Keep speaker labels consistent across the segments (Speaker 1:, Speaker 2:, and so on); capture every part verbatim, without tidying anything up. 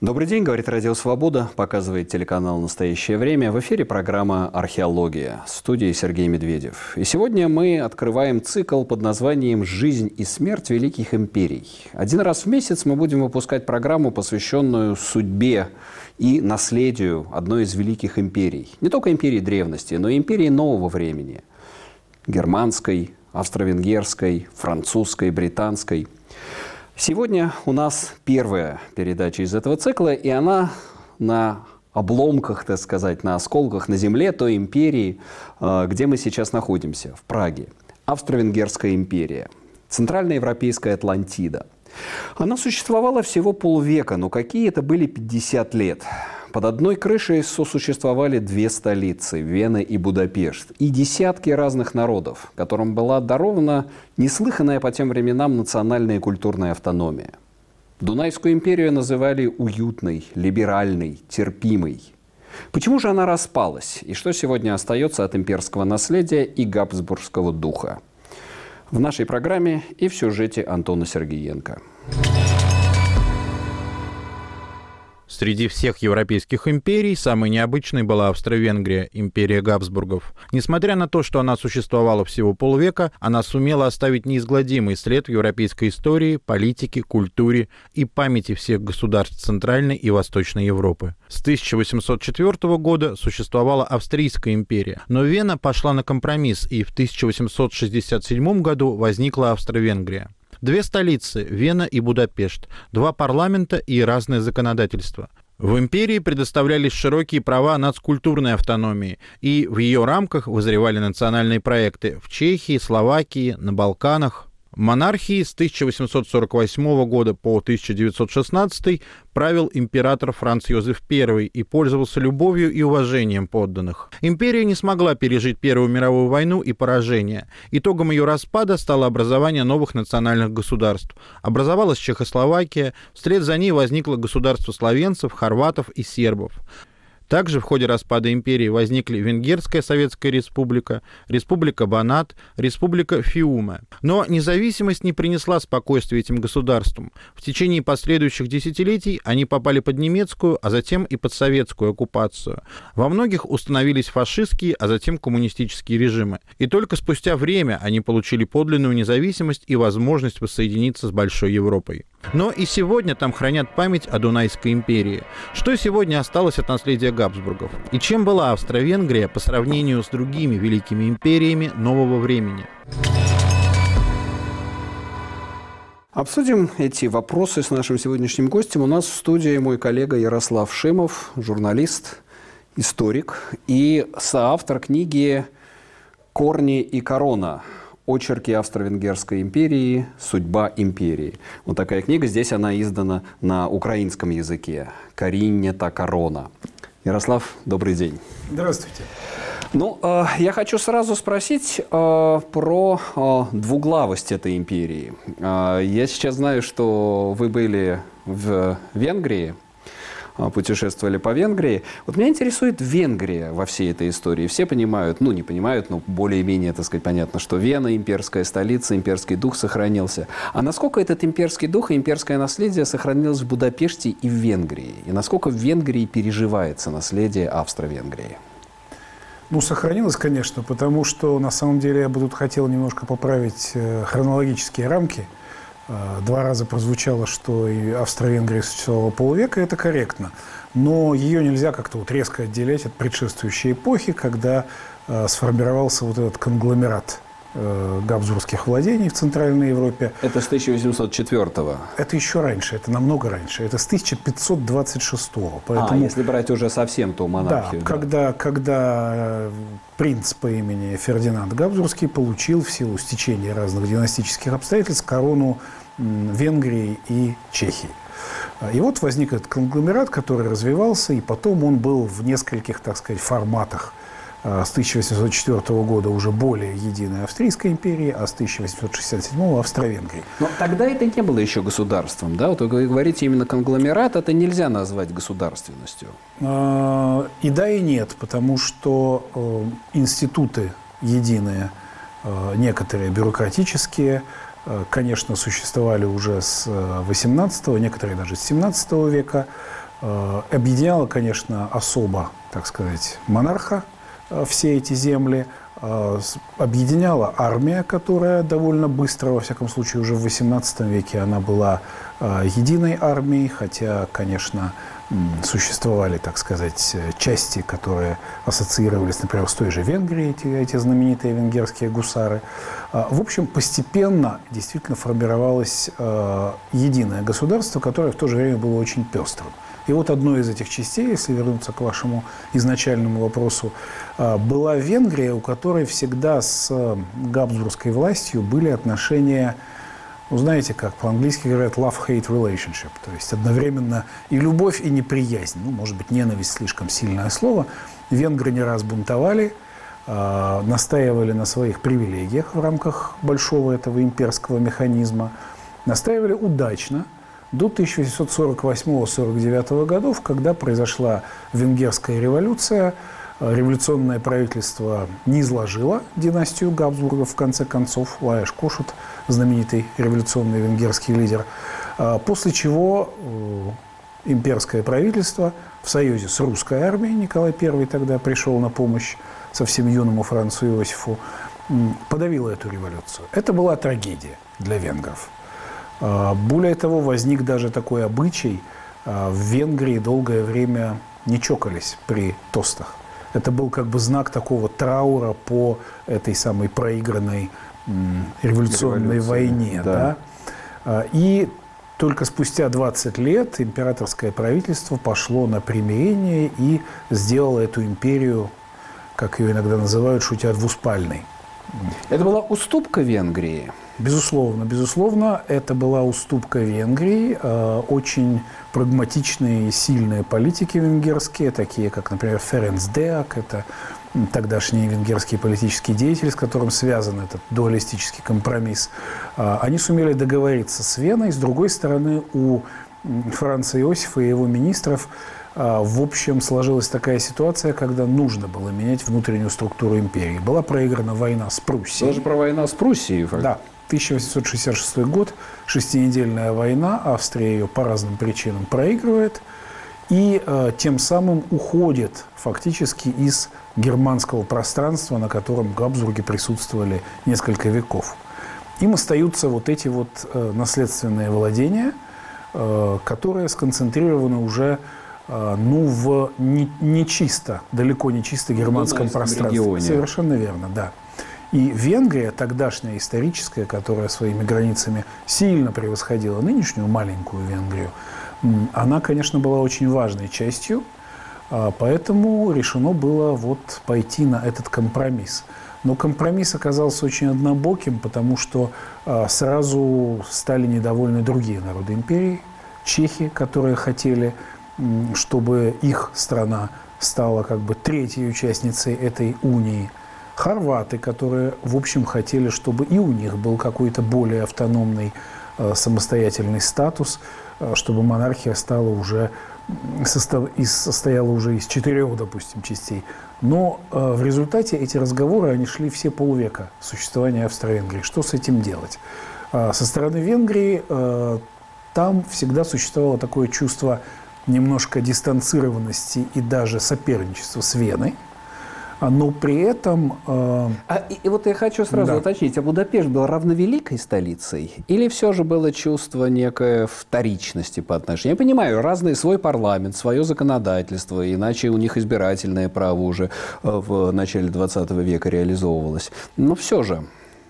Speaker 1: Добрый день, говорит Радио Свобода, показывает телеканал «Настоящее время». В эфире программа «Археология». В студии Сергей Медведев. И сегодня мы открываем цикл под названием «Жизнь и смерть великих империй». Один раз в месяц мы будем выпускать программу, посвященную судьбе и наследию одной из великих империй. Не только империи древности, но и империи нового времени. Германской, австро-венгерской, французской, британской. Сегодня у нас первая передача из этого цикла, и она на обломках, так сказать, на осколках, на земле той империи, где мы сейчас находимся, в Праге. Австро-Венгерская империя, центральноевропейская Атлантида. Она существовала всего полвека, но какие это были пятьдесят лет. Под одной крышей сосуществовали две столицы – Вена и Будапешт, и десятки разных народов, которым была дарована неслыханная по тем временам национальная и культурная автономия. Дунайскую империю называли уютной, либеральной, терпимой. Почему же она распалась? И что сегодня остается от имперского наследия и габсбургского духа? В нашей программе и в сюжете Антона Сергеенко.
Speaker 2: Среди всех европейских империй самой необычной была Австро-Венгрия, империя Габсбургов. Несмотря на то, что она существовала всего полвека, она сумела оставить неизгладимый след в европейской истории, политике, культуре и памяти всех государств Центральной и Восточной Европы. С тысяча восемьсот четвёртого года существовала Австрийская империя, но Вена пошла на компромисс, и в тысяча восемьсот шестьдесят седьмом году возникла Австро-Венгрия. Две столицы – Вена и Будапешт, два парламента и разное законодательство. В империи предоставлялись широкие права нацкультурной автономии, и в ее рамках вызревали национальные проекты в Чехии, Словакии, на Балканах. Монархией с тысяча восемьсот сорок восьмого года по тысяча девятьсот шестнадцатый правил император Франц Йозеф Первый и пользовался любовью и уважением подданных. Империя не смогла пережить Первую мировую войну и поражение. Итогом ее распада стало образование новых национальных государств. Образовалась Чехословакия, вслед за ней возникло государство словенцев, хорватов и сербов. Также в ходе распада империи возникли Венгерская Советская Республика, Республика Банат, Республика Фиуме. Но независимость не принесла спокойствия этим государствам. В течение последующих десятилетий они попали под немецкую, а затем и под советскую оккупацию. Во многих установились фашистские, а затем коммунистические режимы. И только спустя время они получили подлинную независимость и возможность воссоединиться с Большой Европой. Но и сегодня там хранят память о Дунайской империи. Что сегодня осталось от наследия Габсбургов? И чем была Австро-Венгрия по сравнению с другими великими империями нового времени?
Speaker 1: Обсудим эти вопросы с нашим сегодняшним гостем. У нас в студии мой коллега Ярослав Шимов, журналист, историк и соавтор книги «Корни и корона. Очерки Австро-Венгерской империи. Судьба империи». Вот такая книга. Здесь она издана на украинском языке. «Коріння та корона». Ярослав, добрый день.
Speaker 3: Здравствуйте.
Speaker 1: Ну, э, я хочу сразу спросить э, про э, двуглавость этой империи. Э, я сейчас знаю, что вы были в Венгрии, путешествовали по Венгрии. Вот меня интересует Венгрия во всей этой истории. Все понимают, ну не понимают, но более-менее, так сказать, понятно, что Вена, имперская столица, имперский дух сохранился. А насколько этот имперский дух и имперское наследие сохранилось в Будапеште и в Венгрии? И насколько в Венгрии переживается наследие Австро-Венгрии?
Speaker 3: Ну, сохранилось, конечно, потому что, на самом деле, я бы тут хотел немножко поправить хронологические рамки. Два раза прозвучало, что и Австро-Венгрия существовала полвека, это корректно. Но ее нельзя как-то вот резко отделять от предшествующей эпохи, когда э, сформировался вот этот конгломерат э, габсбургских владений в Центральной Европе.
Speaker 1: Это с тысяча восемьсот четвёртого.
Speaker 3: Это еще раньше, это намного раньше. Это с тысяча пятьсот двадцать шестого. Поэтому,
Speaker 1: а, если брать уже совсем ту монархию.
Speaker 3: Да, да. Когда, когда принц по имени Фердинанд Габсбургский получил в силу стечения разных династических обстоятельств корону Венгрии и Чехии. И вот возник этот конгломерат, который развивался, и потом он был в нескольких, так сказать, форматах. С тысяча восемьсот четвёртого года уже более единой Австрийской империи, а с тысяча восемьсот шестьдесят седьмого Австро-Венгрии.
Speaker 1: Но тогда это не было еще государством, да? Вот вы говорите именно конгломерат, это нельзя назвать государственностью.
Speaker 3: И да, и нет, потому что институты единые, некоторые бюрократические, конечно, существовали уже с восемнадцатого, некоторые даже с семнадцатого века. Объединяла, конечно, особо, так сказать, монарха все эти земли. Объединяла армия, которая довольно быстро, во всяком случае, уже в восемнадцатом веке она была единой армией, хотя, конечно, существовали, так сказать, части, которые ассоциировались, например, с той же Венгрией, эти, эти знаменитые венгерские гусары. В общем, постепенно действительно формировалось единое государство, которое в то же время было очень пестрым. И вот одной из этих частей, если вернуться к вашему изначальному вопросу, была Венгрия, у которой всегда с габсбургской властью были отношения, ну, знаете, как по-английски говорят, love-hate relationship, то есть одновременно и любовь, и неприязнь. Ну, может быть, ненависть слишком сильное слово. Венгры не раз бунтовали, настаивали на своих привилегиях в рамках большого этого имперского механизма, настаивали удачно, до тысяча восемьсот сорок восьмого — сорок девятого годов, когда произошла Венгерская революция. Революционное правительство низложило династию Габсбургов, в конце концов, Лаеш Кошут, знаменитый революционный венгерский лидер, после чего имперское правительство в союзе с русской армией, Николай Первый тогда пришел на помощь совсем юному Францу Иосифу, подавило эту революцию. Это была трагедия для венгров. Более того, возник даже такой обычай. В Венгрии долгое время не чокались при тостах. Это был как бы знак такого траура по этой самой проигранной революционной Революция, войне. Да. Да? И только спустя двадцать лет императорское правительство пошло на примирение и сделало эту империю, как ее иногда называют, шутя, двуспальной.
Speaker 1: Это была уступка Венгрии?
Speaker 3: Безусловно, безусловно, это была уступка Венгрии. Очень прагматичные и сильные политики венгерские, такие как, например, Ференц Деак, это тогдашний венгерский политический деятель, с которым связан этот дуалистический компромисс. Они сумели договориться с Веной. С другой стороны, у Франца Иосифа и его министров в общем сложилась такая ситуация, когда нужно было менять внутреннюю структуру империи. Была проиграна война с Пруссией.
Speaker 1: Даже про войну с Пруссией?
Speaker 3: Да. тысяча восемьсот шестьдесят шестой год, шестинедельная война, Австрия ее по разным причинам проигрывает и э, тем самым уходит фактически из германского пространства, на котором Габсбурги присутствовали несколько веков. Им остаются вот эти вот э, наследственные владения, э, которые сконцентрированы уже э, ну, в не, не чисто, далеко не чисто германском пространстве. Регионе. Совершенно верно, да. И Венгрия, тогдашняя историческая, которая своими границами сильно превосходила нынешнюю маленькую Венгрию, она, конечно, была очень важной частью, поэтому решено было вот пойти на этот компромисс. Но компромисс оказался очень однобоким, потому что сразу стали недовольны другие народы империи, чехи, которые хотели, чтобы их страна стала как бы третьей участницей этой унии, хорваты, которые, в общем, хотели, чтобы и у них был какой-то более автономный э, самостоятельный статус, э, чтобы монархия стала уже, состав, из, состояла уже из четырех, допустим, частей. Но э, в результате эти разговоры, они шли все полвека существования Австро-Венгрии. Что с этим делать? Э, со стороны Венгрии э, там всегда существовало такое чувство немножко дистанцированности и даже соперничества с Веной. Но при этом... Э...
Speaker 1: А, и, и вот я хочу сразу да. уточнить, а Будапешт был равновеликой столицей? Или все же было чувство некой вторичности по отношению? Я понимаю, разный свой парламент, свое законодательство, иначе у них избирательное право уже в начале двадцатого века реализовывалось. Но все же...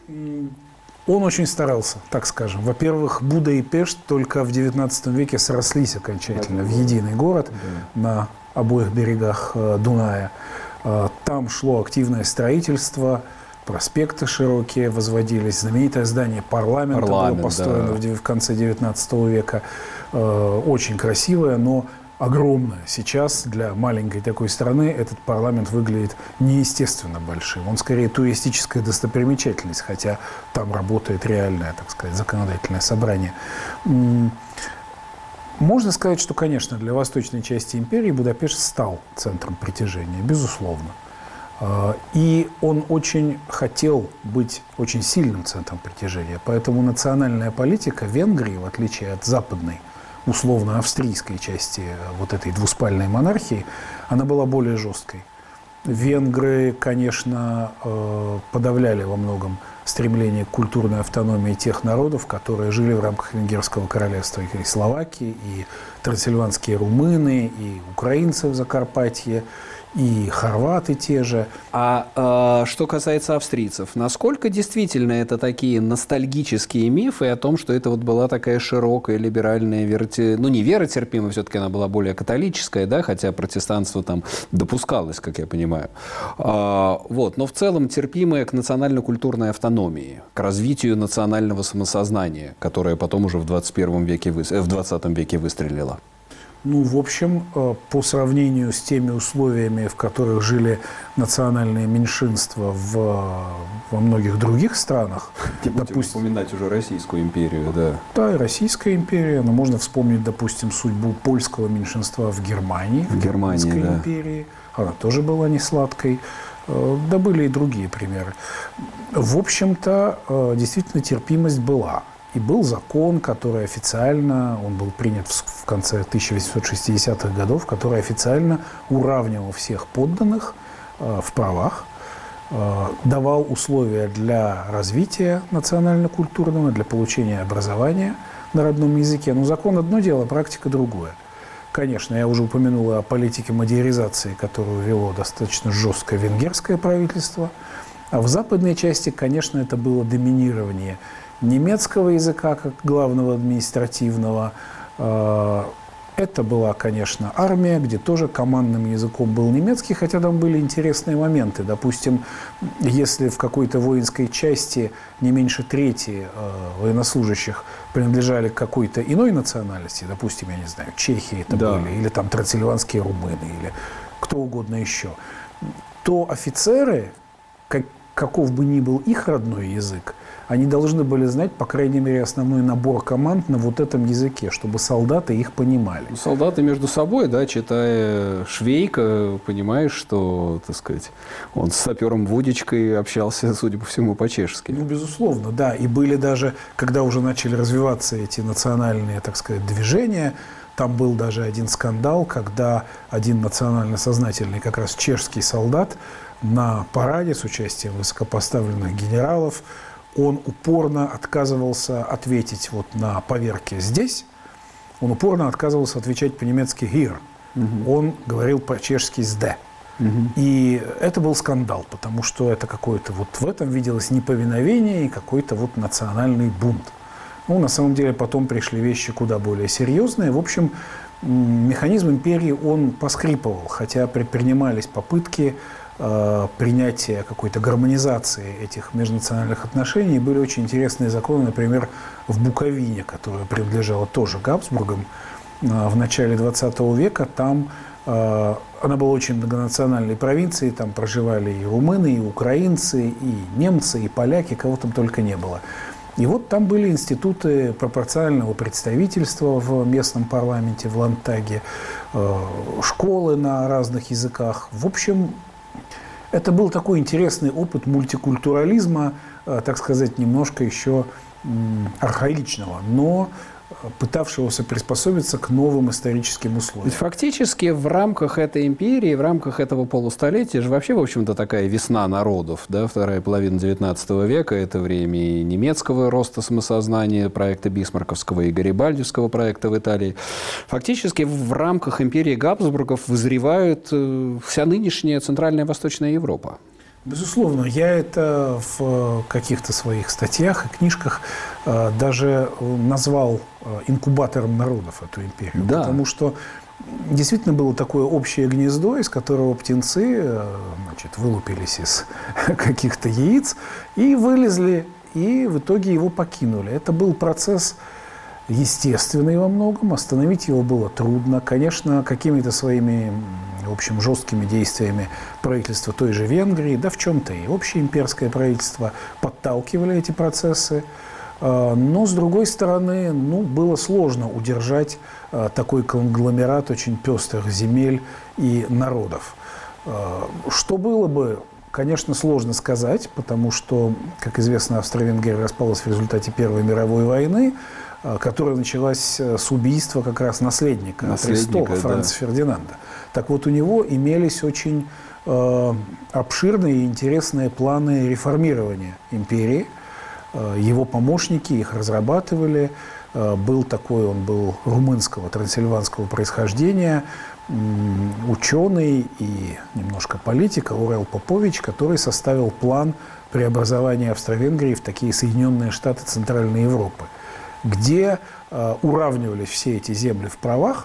Speaker 3: Он очень старался, так скажем. Во-первых, Буда и Пешт только в девятнадцатом веке срослись окончательно в единый город да. на обоих берегах Дуная. Там шло активное строительство, проспекты широкие возводились, знаменитое здание парламента Парламент, было построено да. в конце девятнадцатого века. Очень красивое, но огромное. Сейчас для маленькой такой страны этот парламент выглядит неестественно большим. Он скорее туристическая достопримечательность, хотя там работает реальное, так сказать, законодательное собрание. Можно сказать, что, конечно, для восточной части империи Будапешт стал центром притяжения, безусловно. И он очень хотел быть очень сильным центром притяжения. Поэтому национальная политика Венгрии, в отличие от западной, условно-австрийской части вот этой двуспальной монархии, она была более жесткой. Венгры, конечно, подавляли во многом стремление к культурной автономии тех народов, которые жили в рамках Венгерского королевства, и словаки, и трансильванские румыны, и украинцы в Закарпатье, и хорваты те же.
Speaker 1: А э, что касается австрийцев, насколько действительно это такие ностальгические мифы о том, что это вот была такая широкая либеральная верти... ну не веротерпимая, все-таки она была более католическая, да, хотя протестанство там допускалось, как я понимаю. А, вот, но в целом терпимая к национально-культурной автономии, к развитию национального самосознания, которое потом уже в двадцать первом веке, вы... в двадцатом веке выстрелило.
Speaker 3: Ну, в общем, по сравнению с теми условиями, в которых жили национальные меньшинства в, во многих других странах.
Speaker 1: Не будем допустим, вспоминать уже Российскую империю, да.
Speaker 3: Да, и Российская империя. Но можно вспомнить, допустим, судьбу польского меньшинства в Германии.
Speaker 1: В Германии, да.
Speaker 3: империи. Она тоже была не сладкой. Да были и другие примеры. В общем-то, действительно, терпимость была. И был закон, который официально, он был принят в конце тысяча восемьсот шестидесятых годов, который официально уравнивал всех подданных э, в правах, э, давал условия для развития национально-культурного, для получения образования на родном языке. Но закон одно дело, практика другое. Конечно, я уже упомянул о политике модернизации, которую вело достаточно жесткое венгерское правительство. А в западной части, конечно, это было доминирование немецкого языка как главного административного. Это была, конечно, армия, где тоже командным языком был немецкий, хотя там были интересные моменты. Допустим, если в какой-то воинской части не меньше трети военнослужащих принадлежали к какой-то иной национальности, допустим, я не знаю, чехи это да. были, или там трансильванские румыны, или кто угодно еще, то офицеры, как, каков бы ни был их родной язык, они должны были знать, по крайней мере, основной набор команд на вот этом языке, чтобы солдаты их понимали.
Speaker 1: Солдаты между собой, да, читая Швейка, понимаешь, что, так сказать, он с сапером Вудичкой общался, судя по всему, по-чешски.
Speaker 3: Ну, безусловно, да. И были даже, когда уже начали развиваться эти национальные, так сказать, движения, там был даже один скандал, когда один национально сознательный, как раз чешский солдат, на параде с участием высокопоставленных генералов, он упорно отказывался ответить вот на поверке здесь, он упорно отказывался отвечать по-немецки «here». Угу. Он говорил по-чешски «сде». Угу. И это был скандал, потому что это какое-то вот в этом виделось неповиновение и какой-то вот национальный бунт. Ну, на самом деле, потом пришли вещи куда более серьезные. В общем, механизм империи, он поскрипывал, хотя предпринимались попытки принятия какой-то гармонизации этих межнациональных отношений. Были очень интересные законы, например, в Буковине, которая принадлежала тоже Габсбургам в начале двадцатого века. Там она была очень многонациональной провинцией, там проживали и румыны, и украинцы, и немцы, и поляки, кого там только не было. И вот там были институты пропорционального представительства в местном парламенте, в Ландтаге, школы на разных языках. В общем, это был такой интересный опыт мультикультурализма, так сказать, немножко еще архаичного, но пытавшегося приспособиться к новым историческим условиям.
Speaker 1: Ведь фактически в рамках этой империи, в рамках этого полустолетия же вообще, в общем-то, такая весна народов, да, вторая половина девятнадцатого века, это время и немецкого роста самосознания, проекта Бисмарковского и Гарибальдевского проекта в Италии. Фактически в рамках империи Габсбургов вызревает вся нынешняя Центральная и Восточная Европа.
Speaker 3: Безусловно, я это в каких-то своих статьях и книжках э, даже назвал инкубатором народов эту империю.
Speaker 1: Да.
Speaker 3: Потому что действительно было такое общее гнездо, из которого птенцы э, значит, вылупились из каких-то яиц и вылезли, и в итоге его покинули. Это был процесс естественный во многом, остановить его было трудно. Конечно, какими-то своими, в общем, жесткими действиями правительства той же Венгрии, да в чем-то и общеимперское правительство подталкивали эти процессы. Но, с другой стороны, ну, было сложно удержать такой конгломерат очень пестрых земель и народов. Что было бы, конечно, сложно сказать, потому что, как известно, Австро-Венгрия распалась в результате Первой мировой войны. которая началась с убийства как раз наследника, наследника престола Франца да. Фердинанда. Так вот, у него имелись очень э, обширные и интересные планы реформирования империи. Э, его помощники их разрабатывали. Э, был такой, он был румынского, трансильванского происхождения, э, ученый и немножко политик Аурел Попович, который составил план преобразования Австро-Венгрии в такие Соединенные Штаты Центральной Европы, где э, уравнивались все эти земли в правах.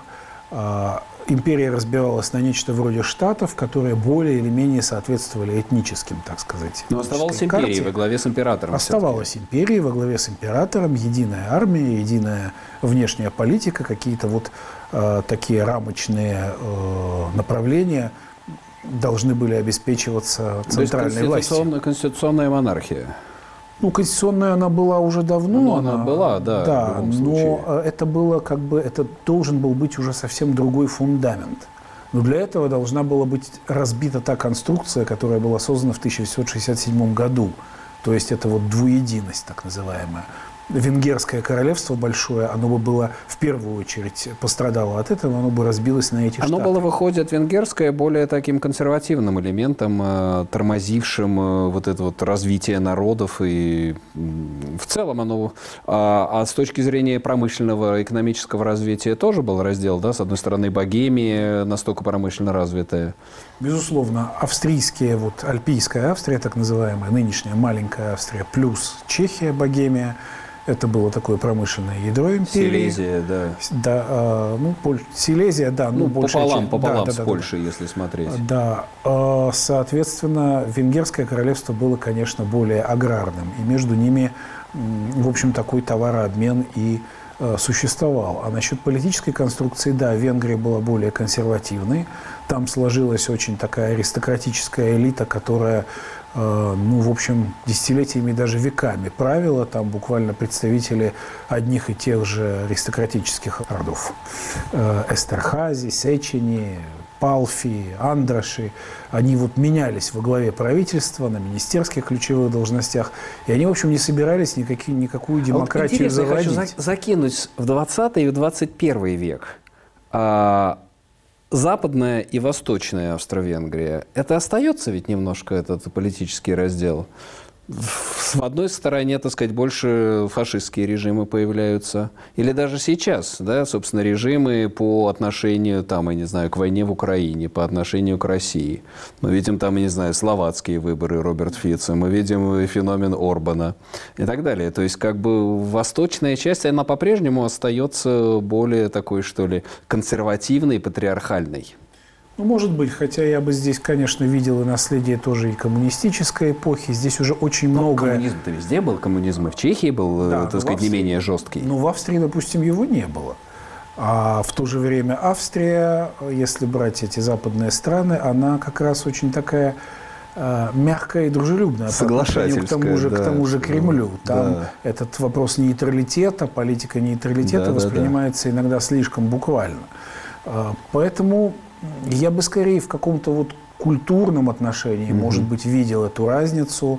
Speaker 3: Э, империя разбивалась на нечто вроде штатов, которые более или менее соответствовали этническим, так сказать.
Speaker 1: Но оставалась империей во главе с императором.
Speaker 3: Оставалась империей во главе с императором, единая армия, единая внешняя политика, какие-то вот э, такие рамочные э, направления должны были обеспечиваться центральной властью.
Speaker 1: Конституционная, конституционная монархия.
Speaker 3: Ну, конституционная она была уже давно.
Speaker 1: Ну, она, она была, да,
Speaker 3: да,
Speaker 1: в любом
Speaker 3: но
Speaker 1: случае.
Speaker 3: это было как бы, это должен был быть уже совсем другой фундамент. Но для этого должна была быть разбита та конструкция, которая была создана в тысяча восемьсот шестьдесят седьмом году. То есть это вот двуединость, так называемая. Венгерское королевство большое, оно бы было в первую очередь пострадало от этого, оно бы разбилось на эти
Speaker 1: оно
Speaker 3: штаты.
Speaker 1: было, выходит, венгерское более таким консервативным элементом, э, тормозившим э, вот это вот развитие народов. И э, в целом оно... А, а с точки зрения промышленного, экономического развития тоже был раздел, да? С одной стороны, Богемия настолько промышленно развитая.
Speaker 3: Безусловно, австрийские, вот Альпийская Австрия, так называемая, нынешняя маленькая Австрия, плюс Чехия, Богемия, это было такое промышленное ядро империи.
Speaker 1: Силезия, да.
Speaker 3: Да, э, ну, Поль... Силезия, да.
Speaker 1: Ну,
Speaker 3: ну
Speaker 1: пополам,
Speaker 3: часть...
Speaker 1: пополам
Speaker 3: да,
Speaker 1: с
Speaker 3: да,
Speaker 1: Польшей,
Speaker 3: да,
Speaker 1: если смотреть.
Speaker 3: Да, э, соответственно, Венгерское королевство было, конечно, более аграрным. И между ними, в общем, такой товарообмен и э, существовал. А насчет политической конструкции, да, Венгрия была более консервативной. Там сложилась очень такая аристократическая элита, которая... ну, в общем, десятилетиями, даже веками правила. Там буквально представители одних и тех же аристократических родов. Эстерхази, Сечени, Палфи, Андраши. Они вот менялись во главе правительства, на министерских ключевых должностях. И они, в общем, не собирались никакие, никакую демократию
Speaker 1: вот
Speaker 3: заводить.
Speaker 1: Я хочу закинуть в двадцатый и в двадцать первый век. Западная и восточная Австро-Венгрия, это остается ведь немножко этот политический раздел? В одной стороне, так сказать, больше фашистские режимы появляются. Или даже сейчас, да, собственно, режимы по отношению, там, я не знаю, к войне в Украине, по отношению к России. Мы видим там, я не знаю, словацкие выборы Роберт Фицо, мы видим феномен Орбана и так далее. То есть, как бы, восточная часть, она по-прежнему остается более такой, что ли, консервативной, патриархальной.
Speaker 3: Ну, может быть, хотя я бы здесь, конечно, видел и наследие тоже и коммунистической эпохи. Здесь уже очень
Speaker 1: но
Speaker 3: много...
Speaker 1: Коммунизм-то везде был, коммунизм и в Чехии был, да, так сказать, не менее жесткий.
Speaker 3: Ну, в Австрии, допустим, его не было. А в то же время Австрия, если брать эти западные страны, она как раз очень такая э, мягкая и дружелюбная по отношению к тому же, да, к тому же Кремлю. Там да. этот вопрос нейтралитета, политика нейтралитета да, воспринимается да, да. иногда слишком буквально. Э, поэтому... Я бы скорее в каком-то вот культурном отношении, mm-hmm. может быть, видел эту разницу.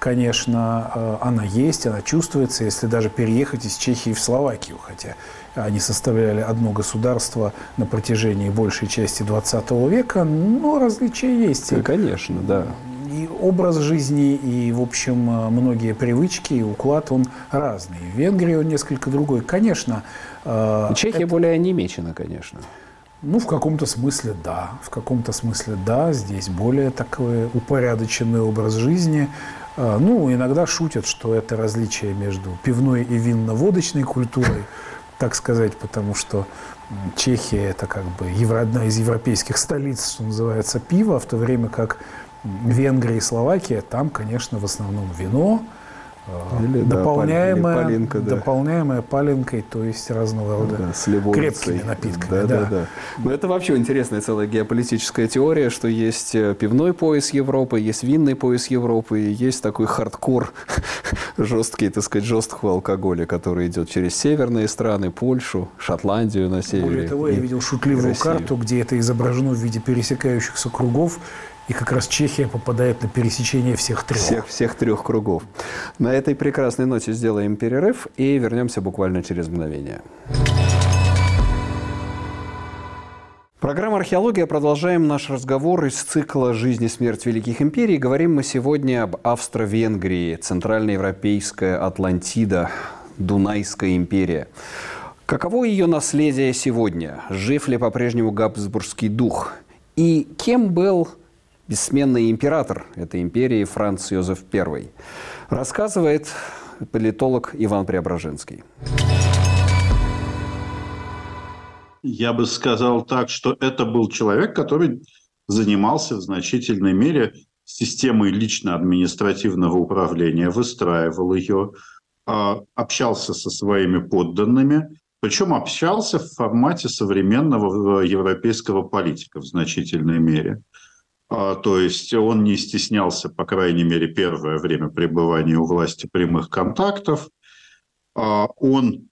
Speaker 3: Конечно, она есть, она чувствуется, если даже переехать из Чехии в Словакию, хотя они составляли одно государство на протяжении большей части двадцатого века, но различия есть.
Speaker 1: Ну, конечно, да.
Speaker 3: И образ жизни, и, в общем, многие привычки, и уклад, он разный. В Венгрии он несколько другой. Конечно.
Speaker 1: Чехия это... более онемечена, конечно.
Speaker 3: Ну, в каком-то смысле да. В каком-то смысле да. Здесь более такой упорядоченный образ жизни. Ну, иногда шутят, что это различие между пивной и винно-водочной культурой, так сказать, потому что Чехия – это как бы одна из европейских столиц, что называется, пива, в то время как Венгрия и Словакия, там, конечно, в основном вино, Или, дополняемое, да, паленка, да. дополняемое паленкой, то есть разного рода да, крепкими напитками.
Speaker 1: Да, да. Да, да. Но это вообще интересная целая геополитическая теория, что есть пивной пояс Европы, есть винный пояс Европы, и есть такой хардкор жесткий, так сказать, жесткого алкоголя, который идет через северные страны, Польшу, Шотландию на севере.
Speaker 3: Более того, я видел шутливую карту, где это изображено в виде пересекающихся кругов. И как раз Чехия попадает на пересечение всех трех.
Speaker 1: Всех, всех трех кругов. На этой прекрасной ноте сделаем перерыв и вернемся буквально через мгновение. Программа «Археология». Продолжаем наш разговор из цикла «Жизнь и смерть великих империй». Говорим мы сегодня об Австро-Венгрии, центральноевропейская Атлантида, Дунайская империя. Каково ее наследие сегодня? Жив ли по-прежнему габсбургский дух? И кем был бессменный император этой империи Франц Йозеф Первый? Рассказывает политолог Иван Преображенский.
Speaker 4: Я бы сказал так, что это был человек, который занимался в значительной мере системой лично-административного управления, выстраивал ее, общался со своими подданными, причем общался в формате современного европейского политика в значительной мере. То есть он не стеснялся, по крайней мере, первое время пребывания у власти прямых контактов. Он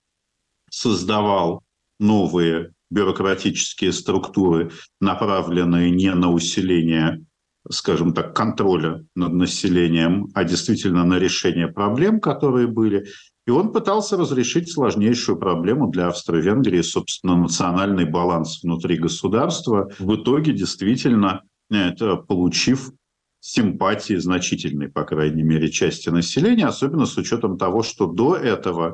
Speaker 4: создавал новые бюрократические структуры, направленные не на усиление, скажем так, контроля над населением, а действительно на решение проблем, которые были. И он пытался разрешить сложнейшую проблему для Австро-Венгрии, собственно, национальный баланс внутри государства. В итоге, действительно, это, получив симпатии значительной, по крайней мере, части населения, особенно с учетом того, что до этого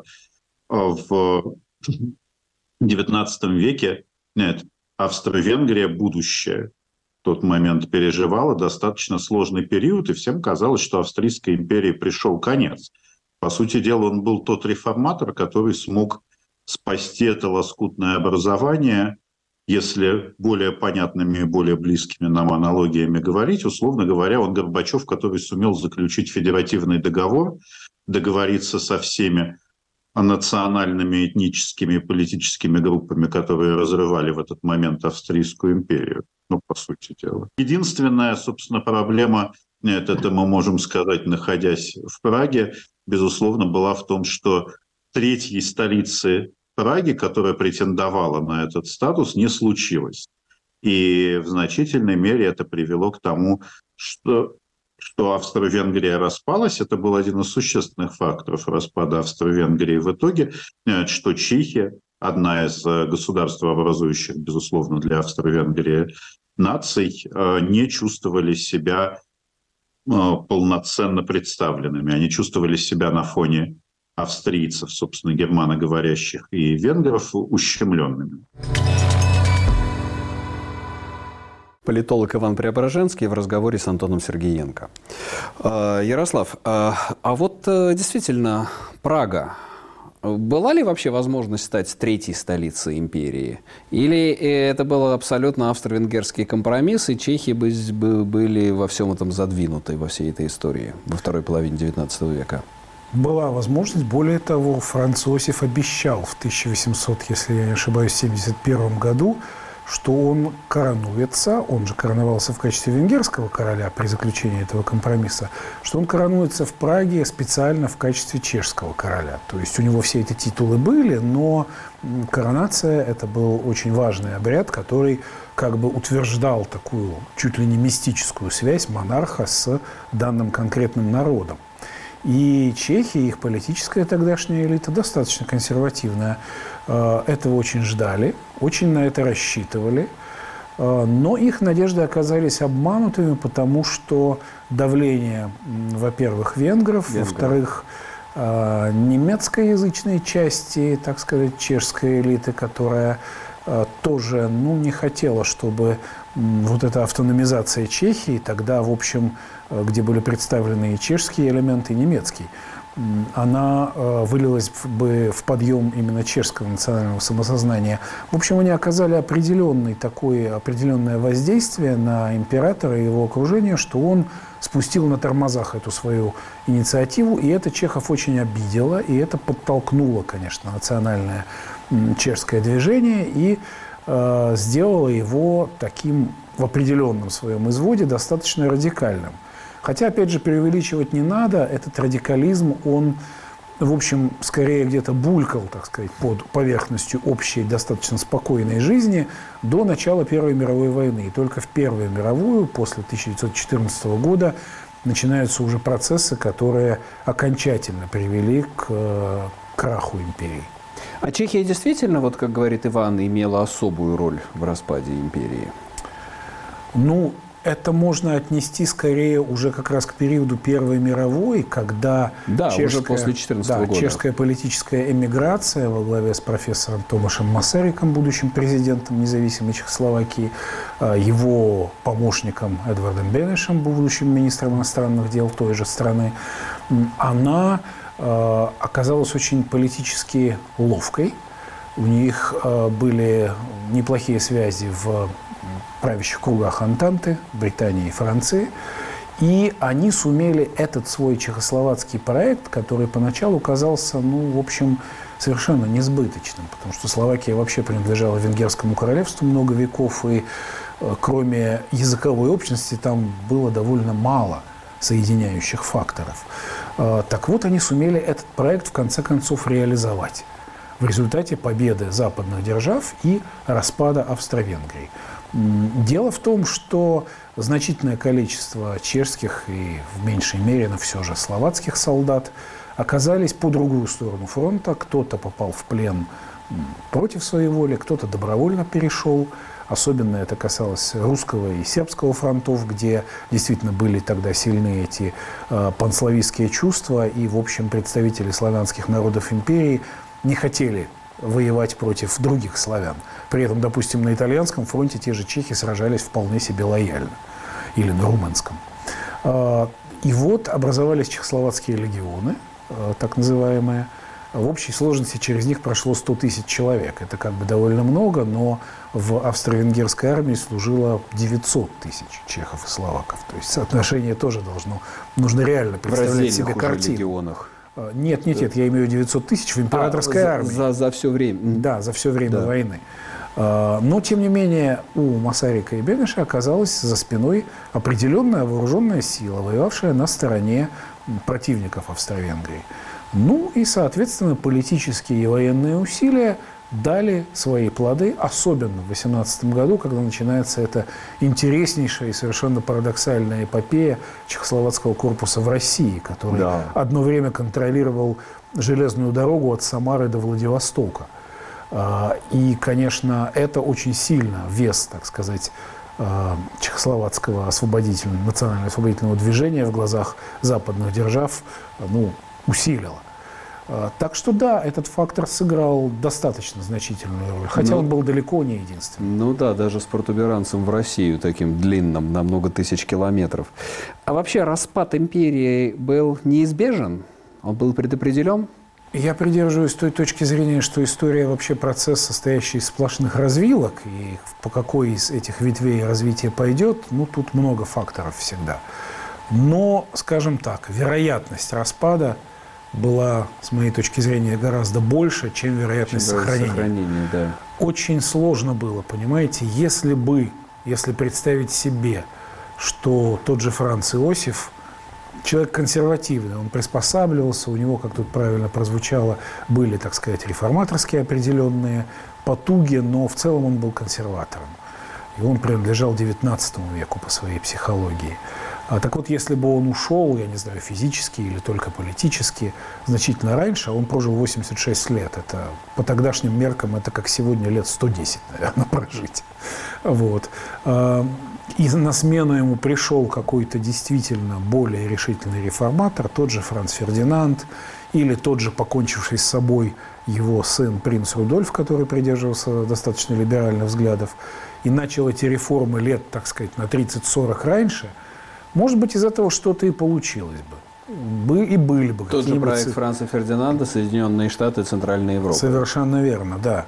Speaker 4: в в девятнадцатом веке нет, Австро-Венгрия будущее в тот момент переживала достаточно сложный период, и всем казалось, что Австрийской империи пришел конец. По сути дела, он был тот реформатор, который смог спасти это лоскутное образование, если более понятными и более близкими нам аналогиями говорить. Условно говоря, он Горбачев, который сумел заключить федеративный договор, договориться со всеми национальными, этническими и политическими группами, которые разрывали в этот момент Австрийскую империю. Ну, по сути дела. Единственная, собственно, проблема, нет, это мы можем сказать, находясь в Праге, безусловно, была в том, что третьей столицы Праги, которая претендовала на этот статус, не случилось. И в значительной мере это привело к тому, что что Австро-Венгрия распалась, это был один из существенных факторов распада Австро-Венгрии. В итоге, что Чехия, одна из государств, образующих, безусловно, для Австро-Венгрии наций, не чувствовали себя полноценно представленными. Они чувствовали себя на фоне австрийцев, собственно, германоговорящих и венгров, ущемленными.
Speaker 1: Политолог Иван Преображенский в разговоре с Антоном Сергеенко. Ярослав, а вот действительно Прага, была ли вообще возможность стать третьей столицей империи? Или это был абсолютно австро-венгерский компромисс, и чехи были во всем этом задвинуты, во всей этой истории, во второй половине девятнадцатого века?
Speaker 3: Была возможность. Более того, Франц Иосиф обещал в тысяча восемьсот, если я не ошибаюсь, семьдесят первом году, что он коронуется, он же короновался в качестве венгерского короля при заключении этого компромисса, что он коронуется в Праге специально в качестве чешского короля. То есть у него все эти титулы были, но коронация – это был очень важный обряд, который как бы утверждал такую чуть ли не мистическую связь монарха с данным конкретным народом. И чехи, их политическая тогдашняя элита, достаточно консервативная, этого очень ждали, очень на это рассчитывали. Но их надежды оказались обманутыми, потому что давление, во-первых, венгров, Венгры. во-вторых, немецкоязычной части, так сказать, чешской элиты, которая тоже ну, не хотела, чтобы вот эта автономизация Чехии, тогда, в общем, где были представлены и чешские элементы, и немецкий, она вылилась бы в подъем именно чешского национального самосознания. В общем, они оказали определенный такое, определенное воздействие на императора и его окружение, что он спустил на тормозах эту свою инициативу, и это чехов очень обидело, и это подтолкнуло, конечно, национальное чешское движение и э, сделало его таким в определенном своем изводе достаточно радикальным. Хотя, опять же, преувеличивать не надо, этот радикализм, он в общем, скорее где-то булькал, так сказать, под поверхностью общей, достаточно спокойной жизни до начала Первой мировой войны. И только в Первую мировую, после тысяча девятьсот четырнадцатого года, начинаются уже процессы, которые окончательно привели к э, краху империи.
Speaker 1: А Чехия действительно, вот как говорит Иван, имела особую роль в распаде империи?
Speaker 3: Ну, это можно отнести скорее уже как раз к периоду Первой мировой, когда
Speaker 1: да,
Speaker 3: чешская,
Speaker 1: уже после четырнадцатого
Speaker 3: да,
Speaker 1: года.
Speaker 3: чешская политическая эмиграция во главе с профессором Томашем Масариком, будущим президентом независимой Чехословакии, его помощником Эдвардом Бенешем, будущим министром иностранных дел той же страны, она оказалась очень политически ловкой. У них были неплохие связи в правящих кругах Антанты, Британии и Франции. И они сумели этот свой чехословацкий проект, который поначалу казался, ну, в общем, совершенно несбыточным, потому что Словакия вообще принадлежала Венгерскому королевству много веков, и кроме языковой общности там было довольно мало соединяющих факторов. Так вот, они сумели этот проект в конце концов реализовать в результате победы западных держав и распада Австро-Венгрии. Дело в том, что значительное количество чешских и в меньшей мере, но все же словацких солдат оказались по другую сторону фронта. Кто-то попал в плен против своей воли, кто-то добровольно перешел. Особенно это касалось русского и сербского фронтов, где действительно были тогда сильны эти э, панславистские чувства. И, в общем, представители славянских народов империи не хотели воевать против других славян. При этом, допустим, на итальянском фронте те же чехи сражались вполне себе лояльно. Или на румынском. И вот образовались чехословацкие легионы, так называемые. В общей сложности через них прошло сто тысяч человек. Это как бы довольно много, но в австро-венгерской армии служило девятьсот тысяч чехов и словаков. То есть соотношение тоже должно, нужно реально представлять себе картину.
Speaker 1: Легионах.
Speaker 3: Нет, нет, нет, я имею в виду девятьсот тысяч в императорской
Speaker 1: а,
Speaker 3: армии.
Speaker 1: За, за все время?
Speaker 3: Да, за все время
Speaker 1: да.
Speaker 3: войны. Но, тем не менее, у Масарика и Бенеша оказалась за спиной определенная вооруженная сила, воевавшая на стороне противников Австро-Венгрии. Ну и, соответственно, политические и военные усилия дали свои плоды, особенно в восемнадцатом году, когда начинается эта интереснейшая и совершенно парадоксальная эпопея Чехословацкого корпуса в России, который да. одно время контролировал железную дорогу от Самары до Владивостока. И, конечно, это очень сильно вес, так сказать, чехословацкого освободительного, национального освободительного движения в глазах западных держав, ну, усилило. Так что да, этот фактор сыграл достаточно значительную роль, хотя ну, он был далеко не единственным.
Speaker 1: Ну да, даже с протуберанцем в Россию, таким длинным, на много тысяч километров. А вообще распад империи был неизбежен? Он был предопределен?
Speaker 3: Я придерживаюсь той точки зрения, что история вообще процесс, состоящий из сплошных развилок, и по какой из этих ветвей развития пойдет, ну тут много факторов всегда. Но, скажем так, вероятность распада была, с моей точки зрения, гораздо больше, чем вероятность чем сохранения. сохранения да. Очень сложно было, понимаете, если бы, если представить себе, что тот же Франц Иосиф, человек консервативный, он приспосабливался, у него, как тут правильно прозвучало, были, так сказать, реформаторские определенные потуги, но в целом он был консерватором. И он принадлежал девятнадцатому веку по своей психологии. А так вот, если бы он ушел, я не знаю, физически или только политически, значительно раньше, он прожил восемьдесят шесть лет. Это по тогдашним меркам, это как сегодня лет сто десять, наверное, прожить. Вот. И на смену ему пришел какой-то действительно более решительный реформатор, тот же Франц Фердинанд, или тот же покончивший с собой его сын принц Рудольф, который придерживался достаточно либеральных взглядов, и начал эти реформы лет, так сказать, на тридцать-сорок раньше. Может быть, из этого что-то и получилось бы. бы и были бы
Speaker 1: Тот же проект Франца Фердинанда, Соединенные Штаты, Центральная Европа.
Speaker 3: Совершенно верно, да.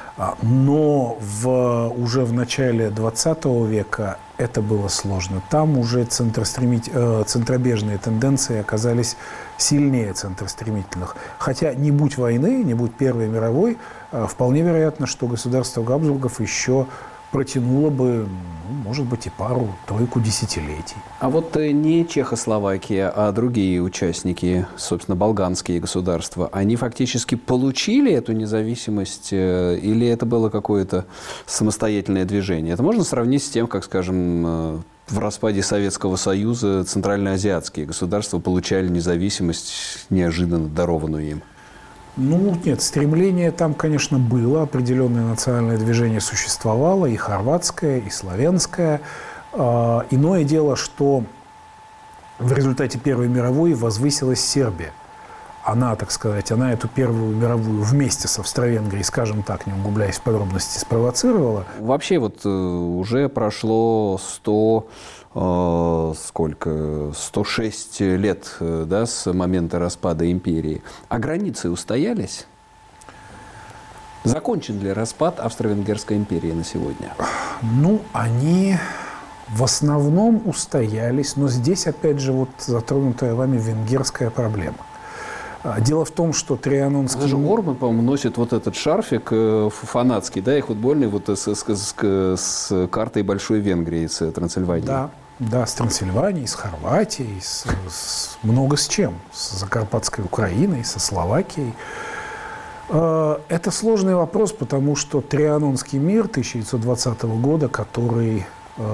Speaker 3: Но в, уже в начале двадцатого века это было сложно. Там уже центробежные тенденции оказались сильнее центростремительных. Хотя не будь войны, не будь Первой мировой, вполне вероятно, что государство Габсбургов еще протянуло бы, ну, может быть, и пару-тройку десятилетий.
Speaker 1: А вот не Чехословакия, а другие участники, собственно, балканские государства, они фактически получили эту независимость или это было какое-то самостоятельное движение? Это можно сравнить с тем, как, скажем, в распаде Советского Союза центральноазиатские государства получали независимость, неожиданно дарованную им?
Speaker 3: Ну, нет, стремление там, конечно, было, определенное национальное движение существовало, и хорватское, и славянское. Иное дело, что в результате Первой мировой возвысилась Сербия. Она, так сказать, она эту Первую мировую вместе с Австро-Венгрией, скажем так, не углубляясь в подробности, спровоцировала.
Speaker 1: Вообще вот уже прошло сто, э, сколько, сто шесть лет, да, с момента распада империи. А границы устоялись? Закончен ли распад Австро-Венгерской империи на сегодня?
Speaker 3: Ну, они в основном устоялись, но здесь, опять же, вот затронутая вами венгерская проблема. Дело в том, что Трианонский...
Speaker 1: Даже Орбан, по-моему, носит вот этот шарфик фанатский, да, и футбольный, вот с, с, с, с картой Большой Венгрии, с Трансильванией.
Speaker 3: Да, да, с Трансильванией, с Хорватией, с, с, много с чем. С Закарпатской Украиной, со Словакией. Это сложный вопрос, потому что Трианонский мир тысяча девятьсот двадцатого года, который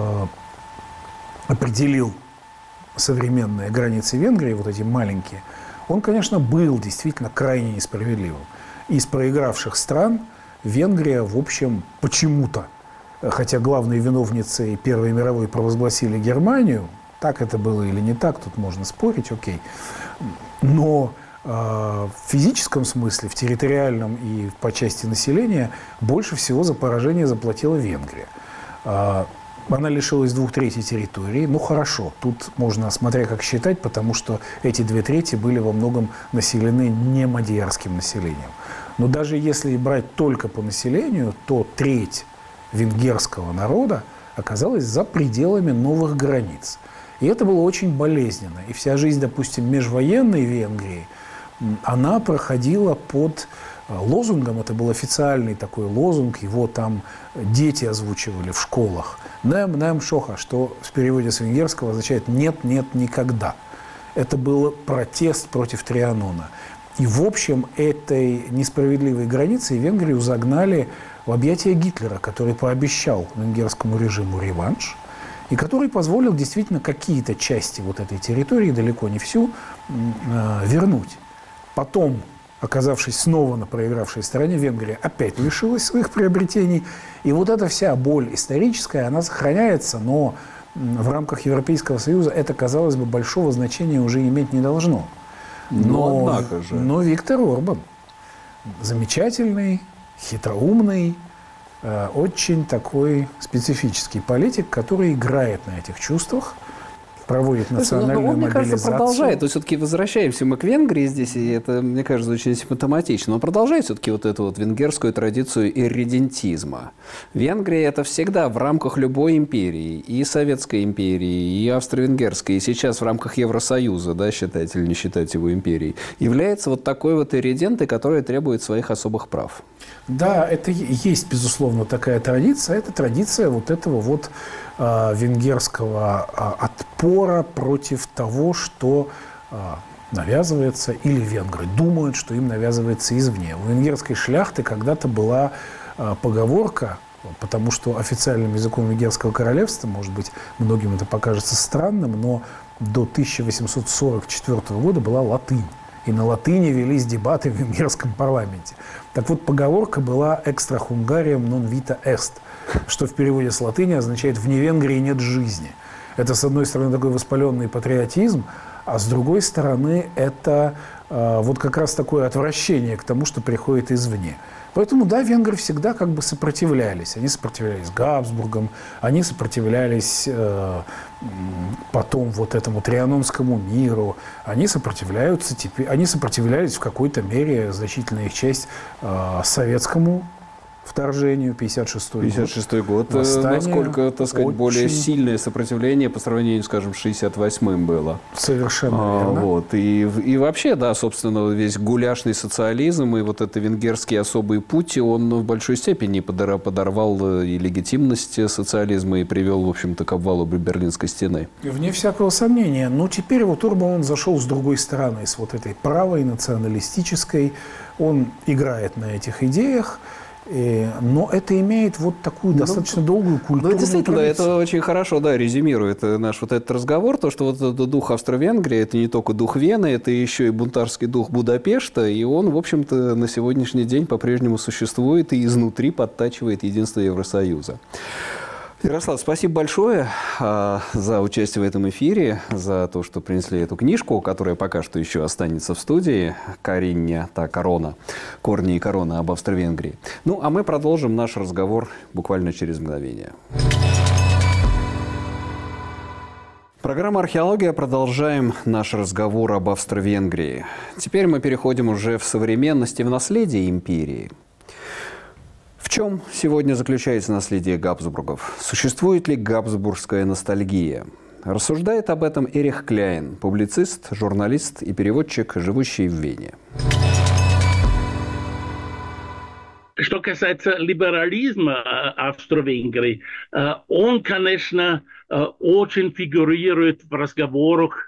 Speaker 3: определил современные границы Венгрии, вот эти маленькие, он, конечно, был действительно крайне несправедливым. Из проигравших стран Венгрия, в общем, почему-то, хотя главной виновницей Первой мировой провозгласили Германию, так это было или не так, тут можно спорить, окей, но э, в физическом смысле, в территориальном и по части населения больше всего за поражение заплатила Венгрия. Э, Она лишилась двух третей территории. Ну, хорошо, тут можно, смотря как считать, потому что эти две трети были во многом населены не мадьярским населением. Но даже если брать только по населению, то треть венгерского народа оказалась за пределами новых границ. И это было очень болезненно. И вся жизнь, допустим, межвоенной Венгрии, она проходила под лозунгом, это был официальный такой лозунг, его там дети озвучивали в школах. «Нем, нем, шоха», что в переводе с венгерского означает «нет, нет, никогда». Это был протест против Трианона. И, в общем, этой несправедливой границей Венгрию загнали в объятия Гитлера, который пообещал венгерскому режиму реванш, и который позволил действительно какие-то части вот этой территории, далеко не всю, вернуть. Потом, оказавшись снова на проигравшей стороне, Венгрия опять лишилась своих приобретений. И вот эта вся боль историческая, она сохраняется, но в рамках Европейского Союза это, казалось бы, большого значения уже иметь не должно. Но,
Speaker 1: но, однако же.
Speaker 3: но Виктор Орбан замечательный, хитроумный, э, очень такой специфический политик, который играет на этих чувствах, проводит национальную
Speaker 1: но он, мне
Speaker 3: мобилизацию.
Speaker 1: кажется, продолжает. То есть, все-таки возвращаемся мы к Венгрии здесь, и это, мне кажется, очень симптоматично. Он продолжает все-таки вот эту вот венгерскую традицию ирредентизма. Венгрия – это всегда в рамках любой империи, и Советской империи, и Австро-Венгерской, и сейчас в рамках Евросоюза, да, считать или не считать его империей, является вот такой вот ирредентой, которая требует своих особых прав.
Speaker 3: Да, это есть, безусловно, такая традиция. Это традиция вот этого вот э, венгерского э, отпора против того, что э, навязывается, или венгры думают, что им навязывается извне. У венгерской шляхты когда-то была э, поговорка, потому что официальным языком венгерского королевства, может быть, многим это покажется странным, но до тысяча восемьсот сорок четвёртого года была латынь. И на латыни велись дебаты в венгерском парламенте. Так вот, поговорка была «extra Hungariam non vita est», что в переводе с латыни означает «вне Венгрии нет жизни». Это, с одной стороны, такой воспаленный патриотизм, а с другой стороны, это э, вот как раз такое отвращение к тому, что приходит извне. Поэтому, да, венгры всегда как бы сопротивлялись. Они сопротивлялись Габсбургам, они сопротивлялись э, потом вот этому Трианонскому миру, они сопротивляются теперь, они сопротивлялись в какой-то мере, значительная их часть, э, советскому вторжению, пятьдесят шестой год.
Speaker 1: пятьдесят шестой год.
Speaker 3: Восстание
Speaker 1: Насколько, так сказать,
Speaker 3: очень...
Speaker 1: более сильное сопротивление по сравнению, скажем, с шестьдесят восьмым было.
Speaker 3: Совершенно
Speaker 1: а,
Speaker 3: верно.
Speaker 1: Вот. И, и вообще, да, собственно, весь гуляшный социализм и вот это венгерский особый путь, он в большой степени подорвал и легитимность социализма и привел, в общем-то, к обвалу Берлинской стены.
Speaker 3: Вне всякого сомнения. Но теперь вот Орбан, он зашел с другой стороны, с вот этой правой, националистической. Он играет на этих идеях. Но это имеет вот такую ну, достаточно долгую культурную
Speaker 1: Ну, действительно,
Speaker 3: традицию.
Speaker 1: это очень хорошо, да, резюмирует наш вот этот разговор, то, что вот этот дух Австро-Венгрии, это не только дух Вены, это еще и бунтарский дух Будапешта, и он, в общем-то, на сегодняшний день по-прежнему существует и изнутри подтачивает единство Евросоюза. Ярослав, спасибо большое а, за участие в этом эфире, за то, что принесли эту книжку, которая пока что еще останется в студии. Коріння та корона. Корни и корона об Австро-Венгрии. Ну, а мы продолжим наш разговор буквально через мгновение. Программа «Археология». Продолжаем наш разговор об Австро-Венгрии. Теперь мы переходим уже в современность и в наследие империи. В чем сегодня заключается наследие Габсбургов? Существует ли габсбургская ностальгия? Рассуждает об этом Эрих Кляйн, публицист, журналист и переводчик, живущий в Вене.
Speaker 5: Что касается либерализма Австро-Венгрии, он, конечно, очень фигурирует в разговорах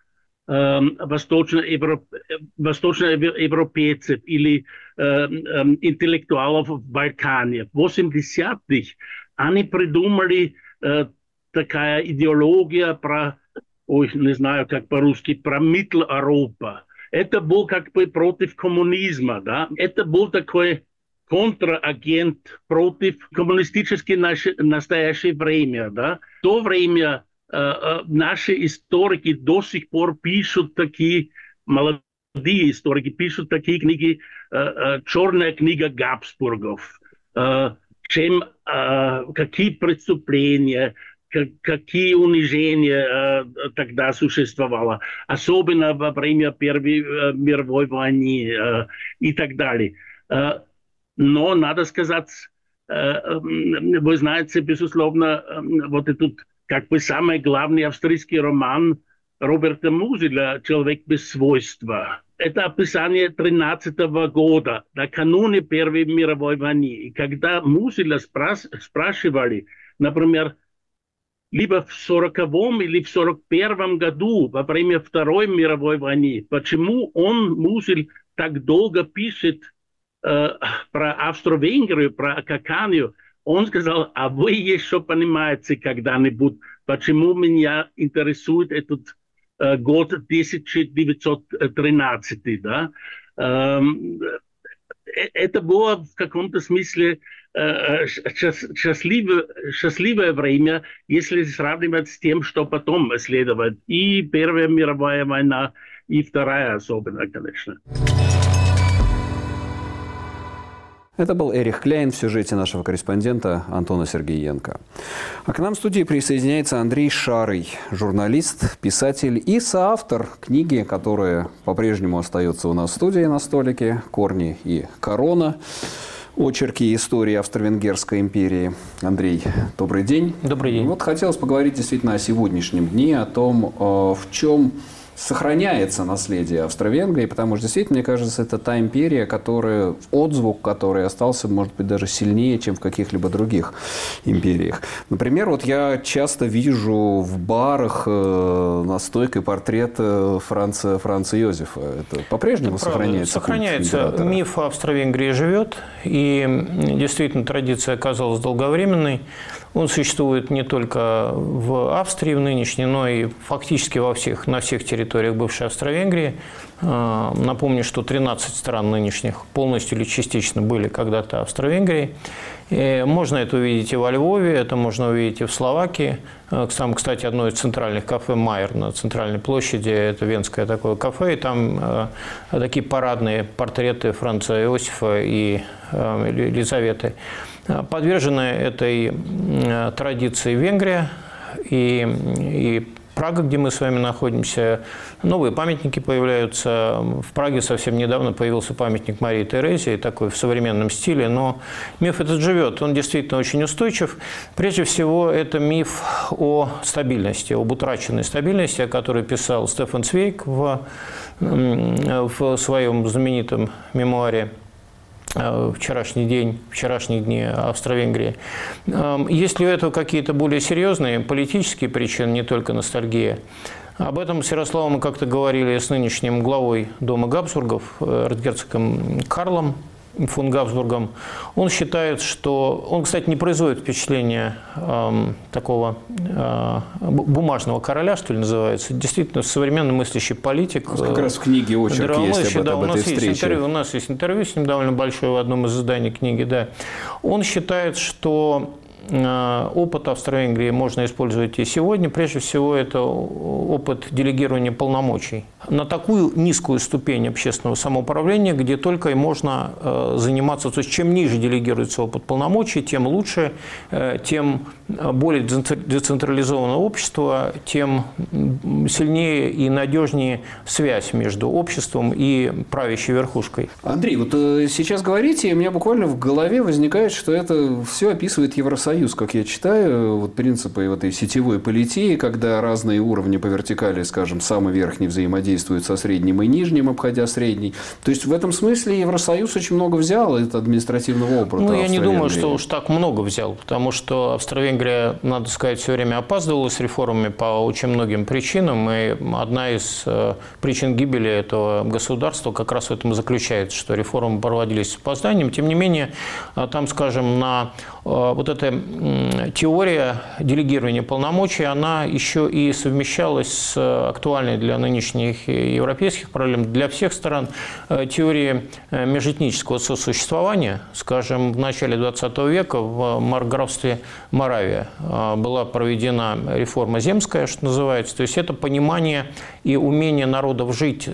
Speaker 5: восточноевропейцев или интеллектуалов в Балкане. В восьмидесятых они придумали такая идеология про, ой, не знаю, как по-русски, про Миттл-Европа. Это был как бы против коммунизма, да? Это был такой контрагент против коммунистического настоящее время, да? В то время наши историки до сих пор пишут такие, молодые историки пишут такие книги, «Черная книга Габсбургов», чем, какие преступления, какие унижения тогда существовало, особенно во время Первой мировой войны и так далее. Но, надо сказать, вы знаете, безусловно, вот этот как бы самый главный австрийский роман Роберта Музеля «Человек без свойства». Это описание тринадцатого года, накануне Первой мировой войны. И когда Музеля спрас- спрашивали, например, либо в сороковом или в сорок первом году, во время Второй мировой войны, почему он, Музель, так долго пишет э, про Австро-Венгрию, про Каканию, он сказал, а вы еще понимаете когда-нибудь, почему меня интересует этот э, год тысяча девятьсот тринадцатый, да? Эм, это было в каком-то смысле э, счастливое, счастливое время, если сравнивать с тем, что потом следует. И Первая мировая война, и Вторая особенно, конечно.
Speaker 1: Это был Эрих Кляйн в сюжете нашего корреспондента Антона Сергеенко. А к нам в студии присоединяется Андрей Шарый, журналист, писатель и соавтор книги, которая по-прежнему остается у нас в студии на столике «Корни и корона. Очерки истории Австро-Венгерской империи». Андрей, добрый день.
Speaker 6: Добрый день.
Speaker 1: Вот хотелось поговорить действительно о сегодняшнем дне, о том, в чем сохраняется наследие Австро-Венгрии, потому что действительно, мне кажется, это та империя, которая, отзвук которой остался, может быть, даже сильнее, чем в каких-либо других империях. Например, вот я часто вижу в барах э, на стойке портрет Франца, Франца Йозефа. Это по-прежнему это сохраняется?
Speaker 6: Сохраняется. Миф Австро-Венгрии живет, и действительно традиция оказалась долговременной. Он существует не только в Австрии в нынешней, но и фактически во всех, на всех территориях бывшей Австро-Венгрии. Напомню, что тринадцать стран нынешних полностью или частично были когда-то Австро-Венгрией. И можно это увидеть и во Львове, это можно увидеть и в Словакии. Там, кстати, одно из центральных кафе «Майер» на центральной площади, это венское такое кафе, и там такие парадные портреты Франца Иосифа и Елизаветы. Подвержены этой традиции Венгрия, и, и Прага, где мы с вами находимся, новые памятники появляются. В Праге совсем недавно появился памятник Марии Терезии, такой в современном стиле, но миф этот живет, он действительно очень устойчив. Прежде всего, это миф о стабильности, об утраченной стабильности, о которой писал Стефан Цвейг в, в своем знаменитом мемуаре «Вчерашний день», «Вчерашние дни Австро-Венгрии». Есть ли у этого какие-то более серьезные политические причины, не только ностальгия? Об этом с Ярославом мы как-то говорили с нынешним главой дома Габсбургов, эрцгерцогом Карлом фон Габсбургом. Он считает, что... Он, кстати, не производит впечатления э, такого э, бумажного короля, что ли, называется. Действительно, современно мыслящий политик.
Speaker 1: Как раз в книге очерк есть об,
Speaker 6: да,
Speaker 1: об
Speaker 6: у нас
Speaker 1: этой
Speaker 6: есть
Speaker 1: встрече.
Speaker 6: Интервью, у нас есть интервью с ним довольно большое в одном из изданий книги. Да. Он считает, что опыт Австро-Венгрии можно использовать и сегодня. Прежде всего, это опыт делегирования полномочий на такую низкую ступень общественного самоуправления, где только и можно заниматься. То есть, чем ниже делегируется опыт полномочий, тем лучше, тем более децентрализованное общество, тем сильнее и надежнее связь между обществом и правящей верхушкой.
Speaker 1: Андрей, вот сейчас говорите, и у меня буквально в голове возникает, что это все описывает Евросоюз, как я читаю, вот принципы вот этой сетевой политии, когда разные уровни по вертикали, скажем, самый верхний взаимодействует со средним и нижним, обходя средний. То есть, в этом смысле Евросоюз очень много взял от административного опыта.
Speaker 6: Ну, я не думаю, что уж так много взял, потому что Австро-Венгрия, надо сказать, все время опаздывала с реформами по очень многим причинам, и одна из причин гибели этого государства как раз в этом и заключается, что реформы проводились с опозданием. Тем не менее, там, скажем, на вот эта теория делегирования полномочий, она еще и совмещалась с актуальной для нынешних европейских проблем, для всех стран, теорией межэтнического сосуществования. Скажем, в начале двадцатого века в маркграфстве Моравия была проведена реформа земская, что называется. То есть это понимание и умение народов жить,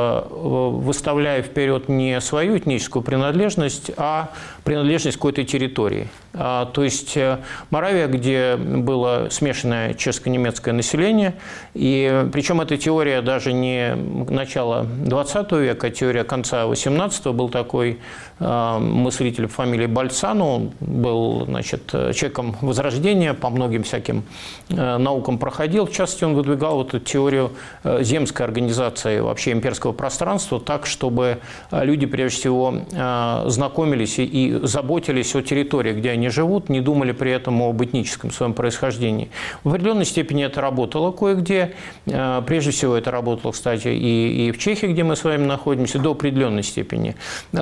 Speaker 6: выставляя вперед не свою этническую принадлежность, а принадлежность к какой-то территории. То есть Моравия, где было смешанное чешско-немецкое население, и причем эта теория даже не начала двадцатого века, а теория конца восемнадцатого. Был такой мыслитель по фамилии Бальцан, он был, значит, человеком Возрождения, по многим всяким наукам проходил. В частности, он выдвигал вот эту теорию земской организации вообще имперского пространства так, чтобы люди, прежде всего, знакомились и заботились о территории, где они живут, не думали при этом об этническом своем происхождении. В определенной степени это работало кое-где. Прежде всего, это работало, кстати, и, и в Чехии, где мы с вами находимся, до определенной степени.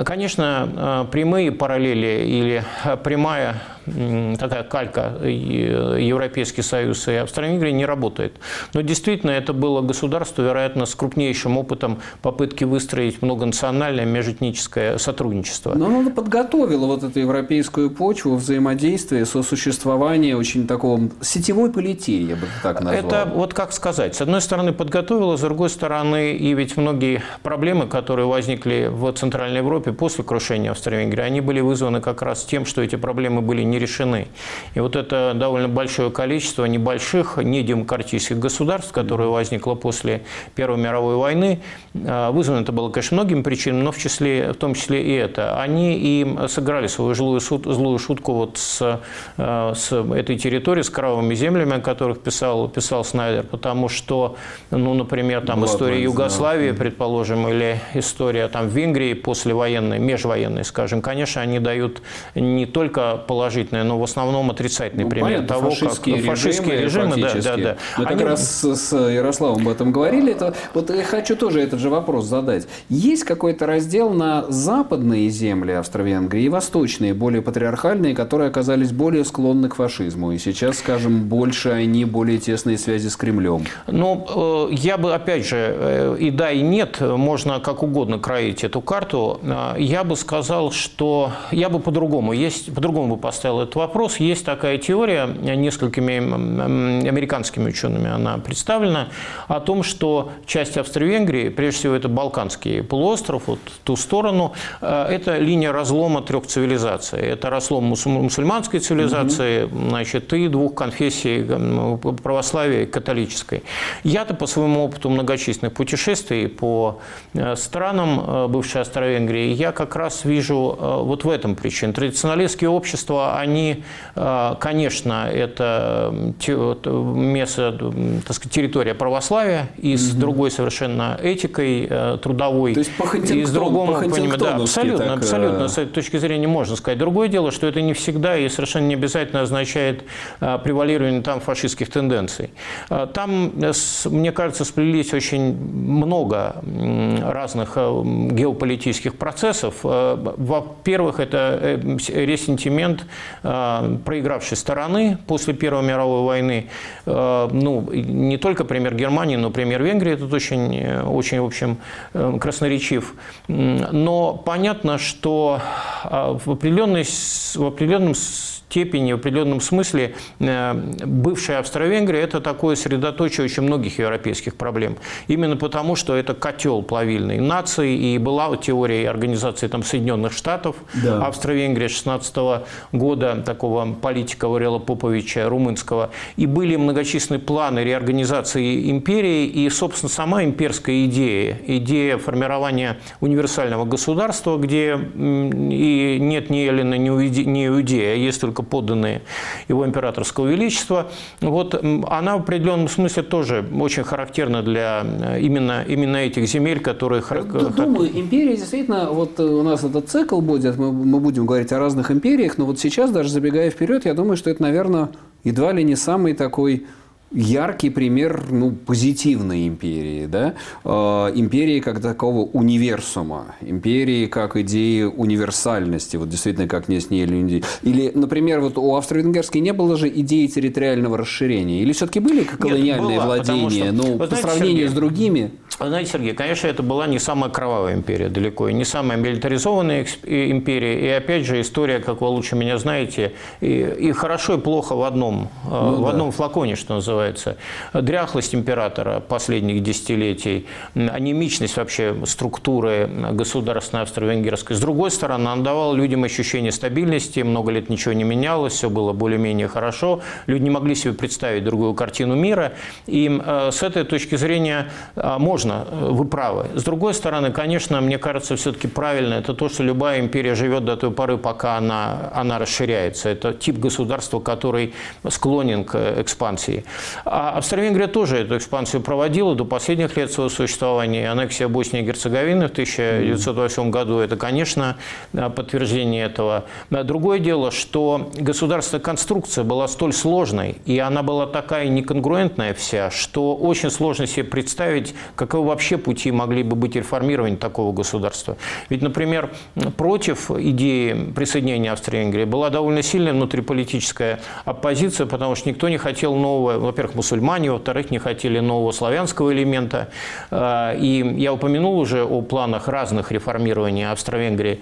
Speaker 6: Конечно, прямые параллели или прямая такая калька Европейский Союз и Австро-Венгрия не работает. Но действительно, это было государство, вероятно, с крупнейшим опытом попытки выстроить многонациональное межэтническое сотрудничество.
Speaker 1: Но оно подготовило вот эту европейскую почву взаимодействия, сосуществования, очень такого сетевой политии, я бы так назвал.
Speaker 6: Это вот как сказать. С одной стороны, подготовило, с другой стороны, и ведь многие проблемы, которые возникли в Центральной Европе после крушения Австро-Венгрии, они были вызваны как раз тем, что эти проблемы были не решены. И вот это довольно большое количество небольших, недемократических государств, которое возникло после Первой мировой войны, вызвано это было, конечно, многими причинами, но в, числе, в том числе и это. Они и сыграли свою злую, злую шутку вот с, с этой территорией, с кровавыми землями, о которых писал, писал Снайдер, потому что, ну, например, там Была история Югославии, да. предположим, или история там Венгрии послевоенной, межвоенной, скажем, конечно, они дают не только положительные, но в основном отрицательный ну, пример понятно, того,
Speaker 1: фашистские
Speaker 6: как фашистские режимы,
Speaker 1: режимы да, да, да. Мы Они... как раз с Ярославом об этом говорили. Это, вот я хочу тоже этот же вопрос задать. Есть какой-то раздел на западные земли Австро-Венгрии и восточные, более патриархальные, которые оказались более склонны к фашизму? И сейчас, скажем, больше они, более тесные связи с Кремлем.
Speaker 6: Ну, я бы, опять же, и да, и нет, можно как угодно кроить эту карту. Я бы сказал, что я бы по-другому, есть, по-другому бы поставил этот вопрос. Есть такая теория, теория, несколькими американскими учеными она представлена, о том, что часть Австро-Венгрии, прежде всего это Балканский полуостров, вот в ту сторону, это линия разлома трех цивилизаций. Это разлом мусульманской цивилизации, угу. значит, и двух конфессий, православия и католической. Я-то по своему опыту многочисленных путешествий по странам бывшей Австро-Венгрии, я как раз вижу вот в этом причину. Традиционалистские общества, они, конечно, это место, так сказать, территория православия и с угу. другой совершенно этикой трудовой.
Speaker 1: То есть по
Speaker 6: и с другом,
Speaker 1: по
Speaker 6: да, абсолютно,
Speaker 1: так...
Speaker 6: абсолютно, с этой точки зрения можно сказать. Другое дело, что это не всегда и совершенно не обязательно означает превалирование там фашистских тенденций. Там, мне кажется, сплелись очень много разных геополитических процессов. Во-первых, это ресентимент проигравшей стороны после Первой мировой войны. Ну, не только пример Германии, но пример Венгрии тут очень, очень, в общем, красноречив. Но понятно, что в, определенной, в определенном степени, в определенном смысле бывшая Австро-Венгрия – это такое средоточие очень многих европейских проблем. Именно потому, что это котел плавильной нации, и была теория организации там, Соединенных Штатов, да. Австро-Венгрия шестнадцатого года, такого политика Варела Поповича, румынского, и были многочисленные планы реорганизации империи, и, собственно, сама имперская идея, идея формирования универсального государства, где и нет ни эллина, ни иудея, а есть только подданные его императорского величества, вот она в определенном смысле тоже очень характерна для именно, именно этих земель, которые...
Speaker 1: Думаю, империя действительно, вот у нас этот цикл будет, мы, мы будем говорить о разных империях, но вот сейчас, даже забегая вперед, я думаю, что это, наверное, едва ли не самый такой яркий пример, ну, позитивной империи, да? Э, империи как такого универсума, империи как идеи универсальности, вот действительно как не с ней люди. Или, например, вот у Австро-Венгерской не было же идеи территориального расширения, или все-таки были колониальные Нет, было, владения, что, ну, по знаете, сравнению Сергей, с другими?
Speaker 6: Вы знаете, Сергей, конечно, это была не самая кровавая империя далеко, и не самая милитаризованная империя, и опять же история, как вы лучше меня знаете, и, и хорошо и плохо в одном, ну, в да. одном флаконе, что называется. Дряхлость императора последних десятилетий, анемичность вообще структуры государственной австро-венгерской. С другой стороны, он давал людям ощущение стабильности, много лет ничего не менялось, все было более-менее хорошо, люди не могли себе представить другую картину мира, и с этой точки зрения можно, вы правы. С другой стороны, конечно, мне кажется, все-таки правильно, это то, что любая империя живет до той поры, пока она, она расширяется. Это тип государства, который склонен к экспансии. А Австро-Венгрия тоже эту экспансию проводила до последних лет своего существования. Аннексия Боснии и Герцеговины в тысяча девятьсот восьмом году – это, конечно, подтверждение этого. Другое дело, что государственная конструкция была столь сложной, и она была такая неконгруентная вся, что очень сложно себе представить, каковы вообще пути могли бы быть реформирования такого государства. Ведь, например, против идеи присоединения Австро-Венгрии была довольно сильная внутриполитическая оппозиция, потому что никто не хотел нового, во-первых, мусульмане, во-вторых, не хотели нового славянского элемента. И я упомянул уже о планах разных реформирований Австро-Венгрии.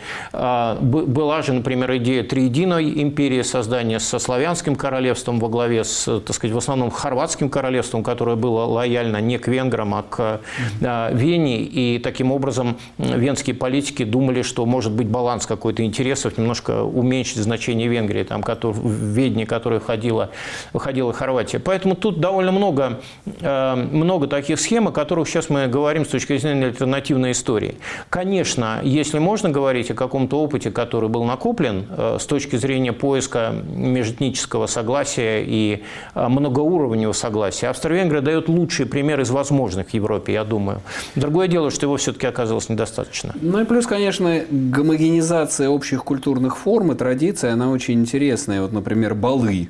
Speaker 6: Была же, например, идея триединой империи, создания со славянским королевством во главе с, так сказать, в основном хорватским королевством, которое было лояльно не к венграм, а к Вене. И таким образом венские политики думали, что может быть баланс какой-то интересов, немножко уменьшить значение Венгрии, там, в Ведне, которой входила, входила Хорватия. Поэтому тут довольно много, много таких схем, о которых сейчас мы говорим с точки зрения альтернативной истории. Конечно, если можно говорить о каком-то опыте, который был накоплен с точки зрения поиска межэтнического согласия и многоуровневого согласия, Австро-Венгрия дает лучший пример из возможных в Европе, я думаю. Другое дело, что его все-таки оказалось недостаточно.
Speaker 1: Ну и плюс, конечно, гомогенизация общих культурных форм и традиций, она очень интересная. Вот, например, балы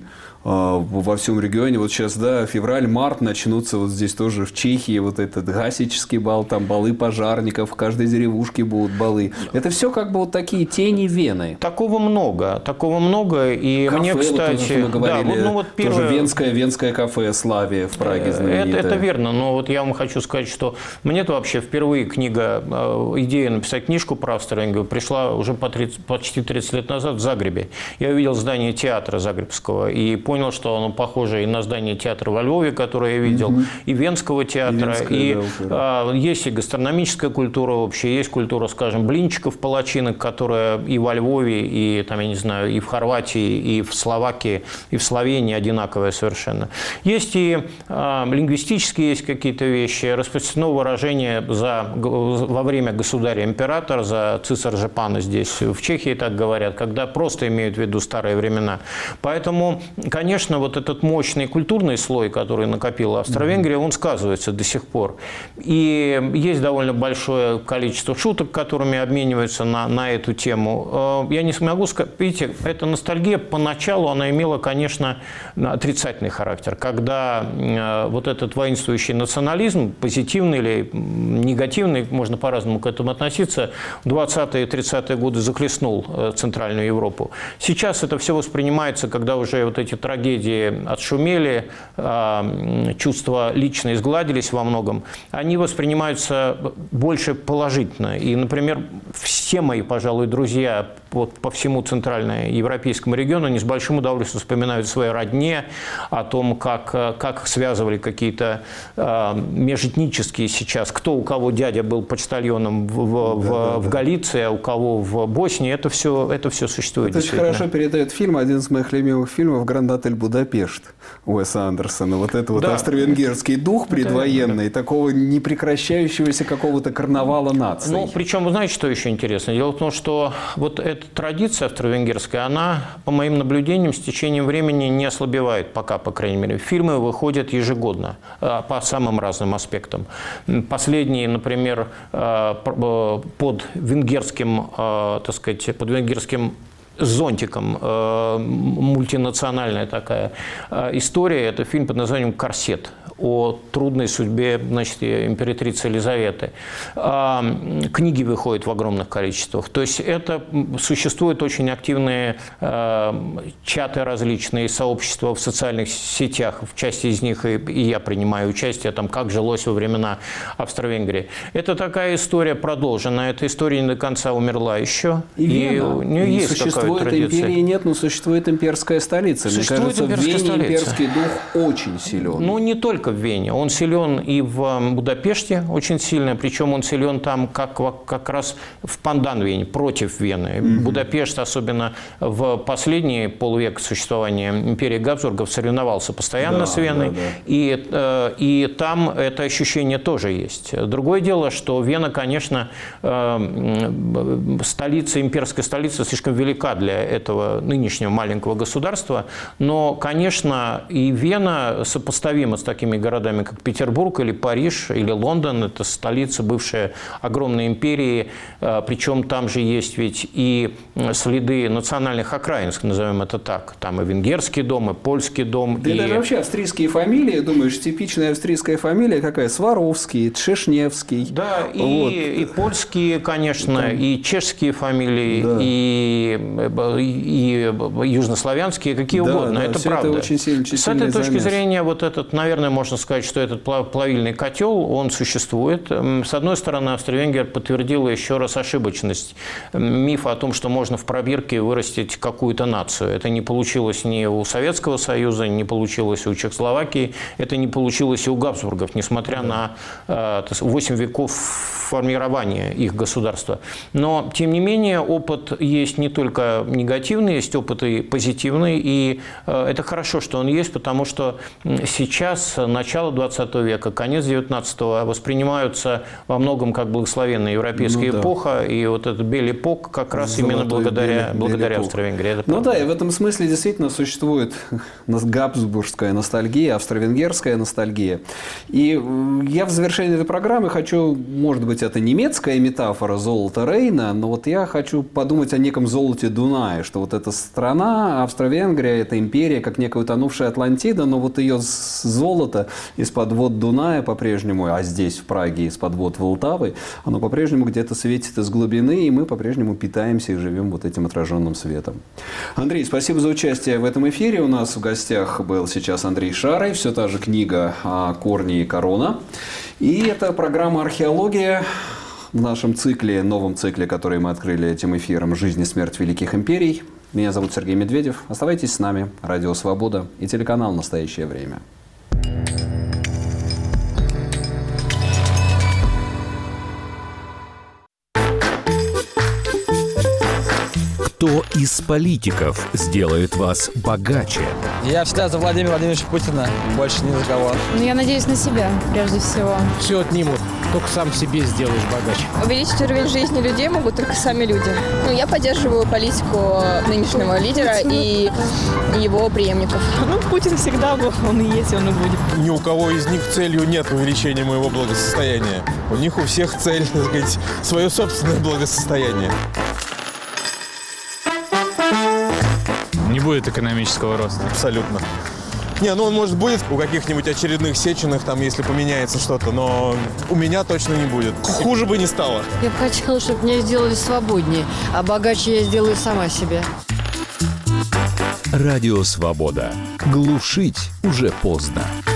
Speaker 1: во всем регионе. Вот сейчас, да, февраль-март начнутся вот здесь тоже в Чехии вот этот гасический бал, там балы пожарников, в каждой деревушке будут балы. Это все как бы вот такие тени Вены.
Speaker 6: Такого много, такого много. И кафе, мне, кстати,
Speaker 1: вот, мы говорили, да, вот, ну, вот первое... тоже венское, венское кафе «Славия» в Праге знаменитое.
Speaker 6: Это, это верно, но вот я вам хочу сказать, что мне-то вообще впервые книга, идея написать книжку про Австро-Венгрию пришла уже по тридцать, почти тридцать лет назад в Загребе. Я увидел здание театра загребского и понял, что оно похоже и на здание театра во Львове, которое я видел, угу. и Венского театра. И, и да, есть и гастрономическая культура вообще, есть культура, скажем, блинчиков, палачинок, которая и во Львове, и, там, я не знаю, и в Хорватии, и в Словакии, и в Словении одинаковая совершенно. Есть и э, лингвистические есть какие-то вещи, распространено выражение за, во время государя-императора, за цисаржепана здесь в Чехии так говорят, когда просто имеют в виду старые времена. Поэтому, конечно, вот этот мощный культурный слой, который накопила Австро-Венгрия, он сказывается до сих пор. И есть довольно большое количество шуток, которыми обмениваются на, на эту тему. Я не смогу сказать, видите, эта ностальгия поначалу, она имела, конечно, отрицательный характер, когда вот этот воинствующий национализм, позитивный или негативный, можно по-разному к этому относиться, в двадцатые и тридцатые годы захлестнул Центральную Европу. Сейчас это все воспринимается, когда уже вот эти трагедии отшумели, чувства лично изгладились во многом, они воспринимаются больше положительно. И, например, все мои, пожалуй, друзья вот по всему центральноевропейскому региону, они с большим удовольствием вспоминают о своей родне, о том, как, как связывали какие-то э, межэтнические сейчас, кто у кого дядя был почтальоном в, в, да, в, да, в Галиции, а у кого в Боснии, это все, это все существует.
Speaker 1: Это очень хорошо передает фильм, один из моих любимых фильмов «Гранд-отель Будапешт» Уэса Андерсона. Вот это вот да. австро-венгерский дух предвоенный, да, такого непрекращающегося какого-то карнавала наций.
Speaker 6: Ну, причем, вы знаете, что еще интересно? Дело в том, что вот эта традиция австро-венгерская, она, по моим наблюдениям, с течением времени не ослабевает пока, по крайней мере. Фильмы выходят ежегодно по самым разным аспектам. Последние, например, под венгерским, так сказать, под венгерским зонтиком, мультинациональная такая история, это фильм под названием «Корсет», о трудной судьбе, значит, императрицы Елизаветы. Книги выходят в огромных количествах. То есть это существуют очень активные чаты различные, сообщества в социальных сетях. В части из них и я принимаю участие, там, как жилось во времена Австро-Венгрии. Это такая история продолженная. Эта история не до конца умерла еще.
Speaker 1: И, и у нее
Speaker 6: и
Speaker 1: есть существует империи нет, но существует имперская столица.
Speaker 6: Существует
Speaker 1: Мне кажется, в Вене
Speaker 6: столица.
Speaker 1: Имперский дух очень силен.
Speaker 6: Ну, не только в Вене. Он силен и в Будапеште очень сильно, причем он силен там как, как раз в пандан-Вене, против Вены. Mm-hmm. Будапешт, особенно в последний полвека существования империи Габсбургов, соревновался постоянно да, с Веной. Да, да. И, э, и там это ощущение тоже есть. Другое дело, что Вена, конечно, э, столица, имперская столица слишком велика для этого нынешнего маленького государства, но, конечно, и Вена сопоставима с такими городами, как Петербург или Париж или Лондон. Это столица бывшей огромной империи, причем там же есть ведь и следы национальных окраин, назовем это так. Там и венгерский дом, и польский дом.
Speaker 1: Да
Speaker 6: и
Speaker 1: даже вообще австрийские фамилии, думаешь, типичная австрийская фамилия какая? Сваровский, Тшешневский.
Speaker 6: Да, и,
Speaker 1: вот.
Speaker 6: и польские, конечно, там... и чешские фамилии, да. и, и, и южнославянские, какие да, угодно.
Speaker 1: Да, это правда. Это очень сильно,
Speaker 6: С этой точки замес. зрения, вот этот, наверное, можно сказать, что этот плавильный котел, он существует. С одной стороны, Австро-Венгрия подтвердила еще раз ошибочность мифа о том, что можно в пробирке вырастить какую-то нацию. Это не получилось ни у Советского Союза, не получилось у Чехословакии, это не получилось и у Габсбургов, несмотря да. на восемь веков формирования их государства. Но, тем не менее, опыт есть не только негативный, есть опыт и позитивный, и это хорошо, что он есть, потому что сейчас, начало двадцатого века, конец девятнадцатого воспринимаются во многом как благословенная европейская ну, эпоха, да. и вот этот Бель-эпок как раз Золотой именно благодаря, благодаря Австро-Венгрии.
Speaker 1: Ну да, и в этом смысле действительно существует габсбургская ностальгия, австро-венгерская ностальгия. И я в завершении этой программы хочу, может быть, это немецкая метафора золота Рейна, но вот я хочу подумать о неком золоте Дуная, что вот эта страна, Австро-Венгрия, это империя, как некая утонувшая Атлантида, но вот ее золото из-под вод Дуная по-прежнему, а здесь, в Праге, из-под вод Волтавы, оно по-прежнему где-то светит из глубины, и мы по-прежнему питаемся и живем вот этим отраженным светом. Андрей, спасибо за участие в этом эфире. У нас в гостях был сейчас Андрей Шарый, все та же книга «Корни и корона». И это программа «Археология» в нашем цикле, новом цикле, который мы открыли этим эфиром «Жизнь и смерть великих империй». Меня зовут Сергей Медведев. Оставайтесь с нами. Радио «Свобода» и телеканал «Настоящее время».
Speaker 7: Кто из политиков сделает вас богаче?
Speaker 8: Я всегда за Владимира Владимировича Путина, больше ни за кого.
Speaker 9: Ну, я надеюсь на себя, прежде всего.
Speaker 10: Все отнимут, только сам себе сделаешь богаче.
Speaker 9: Увеличить уровень жизни людей могут только сами люди. Ну, я поддерживаю политику нынешнего лидера и его преемников.
Speaker 11: Ну, Путин всегда был, он и есть, он и будет.
Speaker 12: Ни у кого из них целью нет увеличения моего благосостояния. У них у всех цель, так сказать, свое собственное благосостояние.
Speaker 13: Не будет экономического роста.
Speaker 12: Абсолютно. Не, ну он, может, будет у каких-нибудь очередных Сеченых, там, если поменяется что-то, но у меня точно не будет. Хуже бы не стало.
Speaker 14: Я бы хотела, чтобы меня сделали свободнее, а богаче я сделаю сама себе.
Speaker 7: Радио «Свобода». Глушить уже поздно.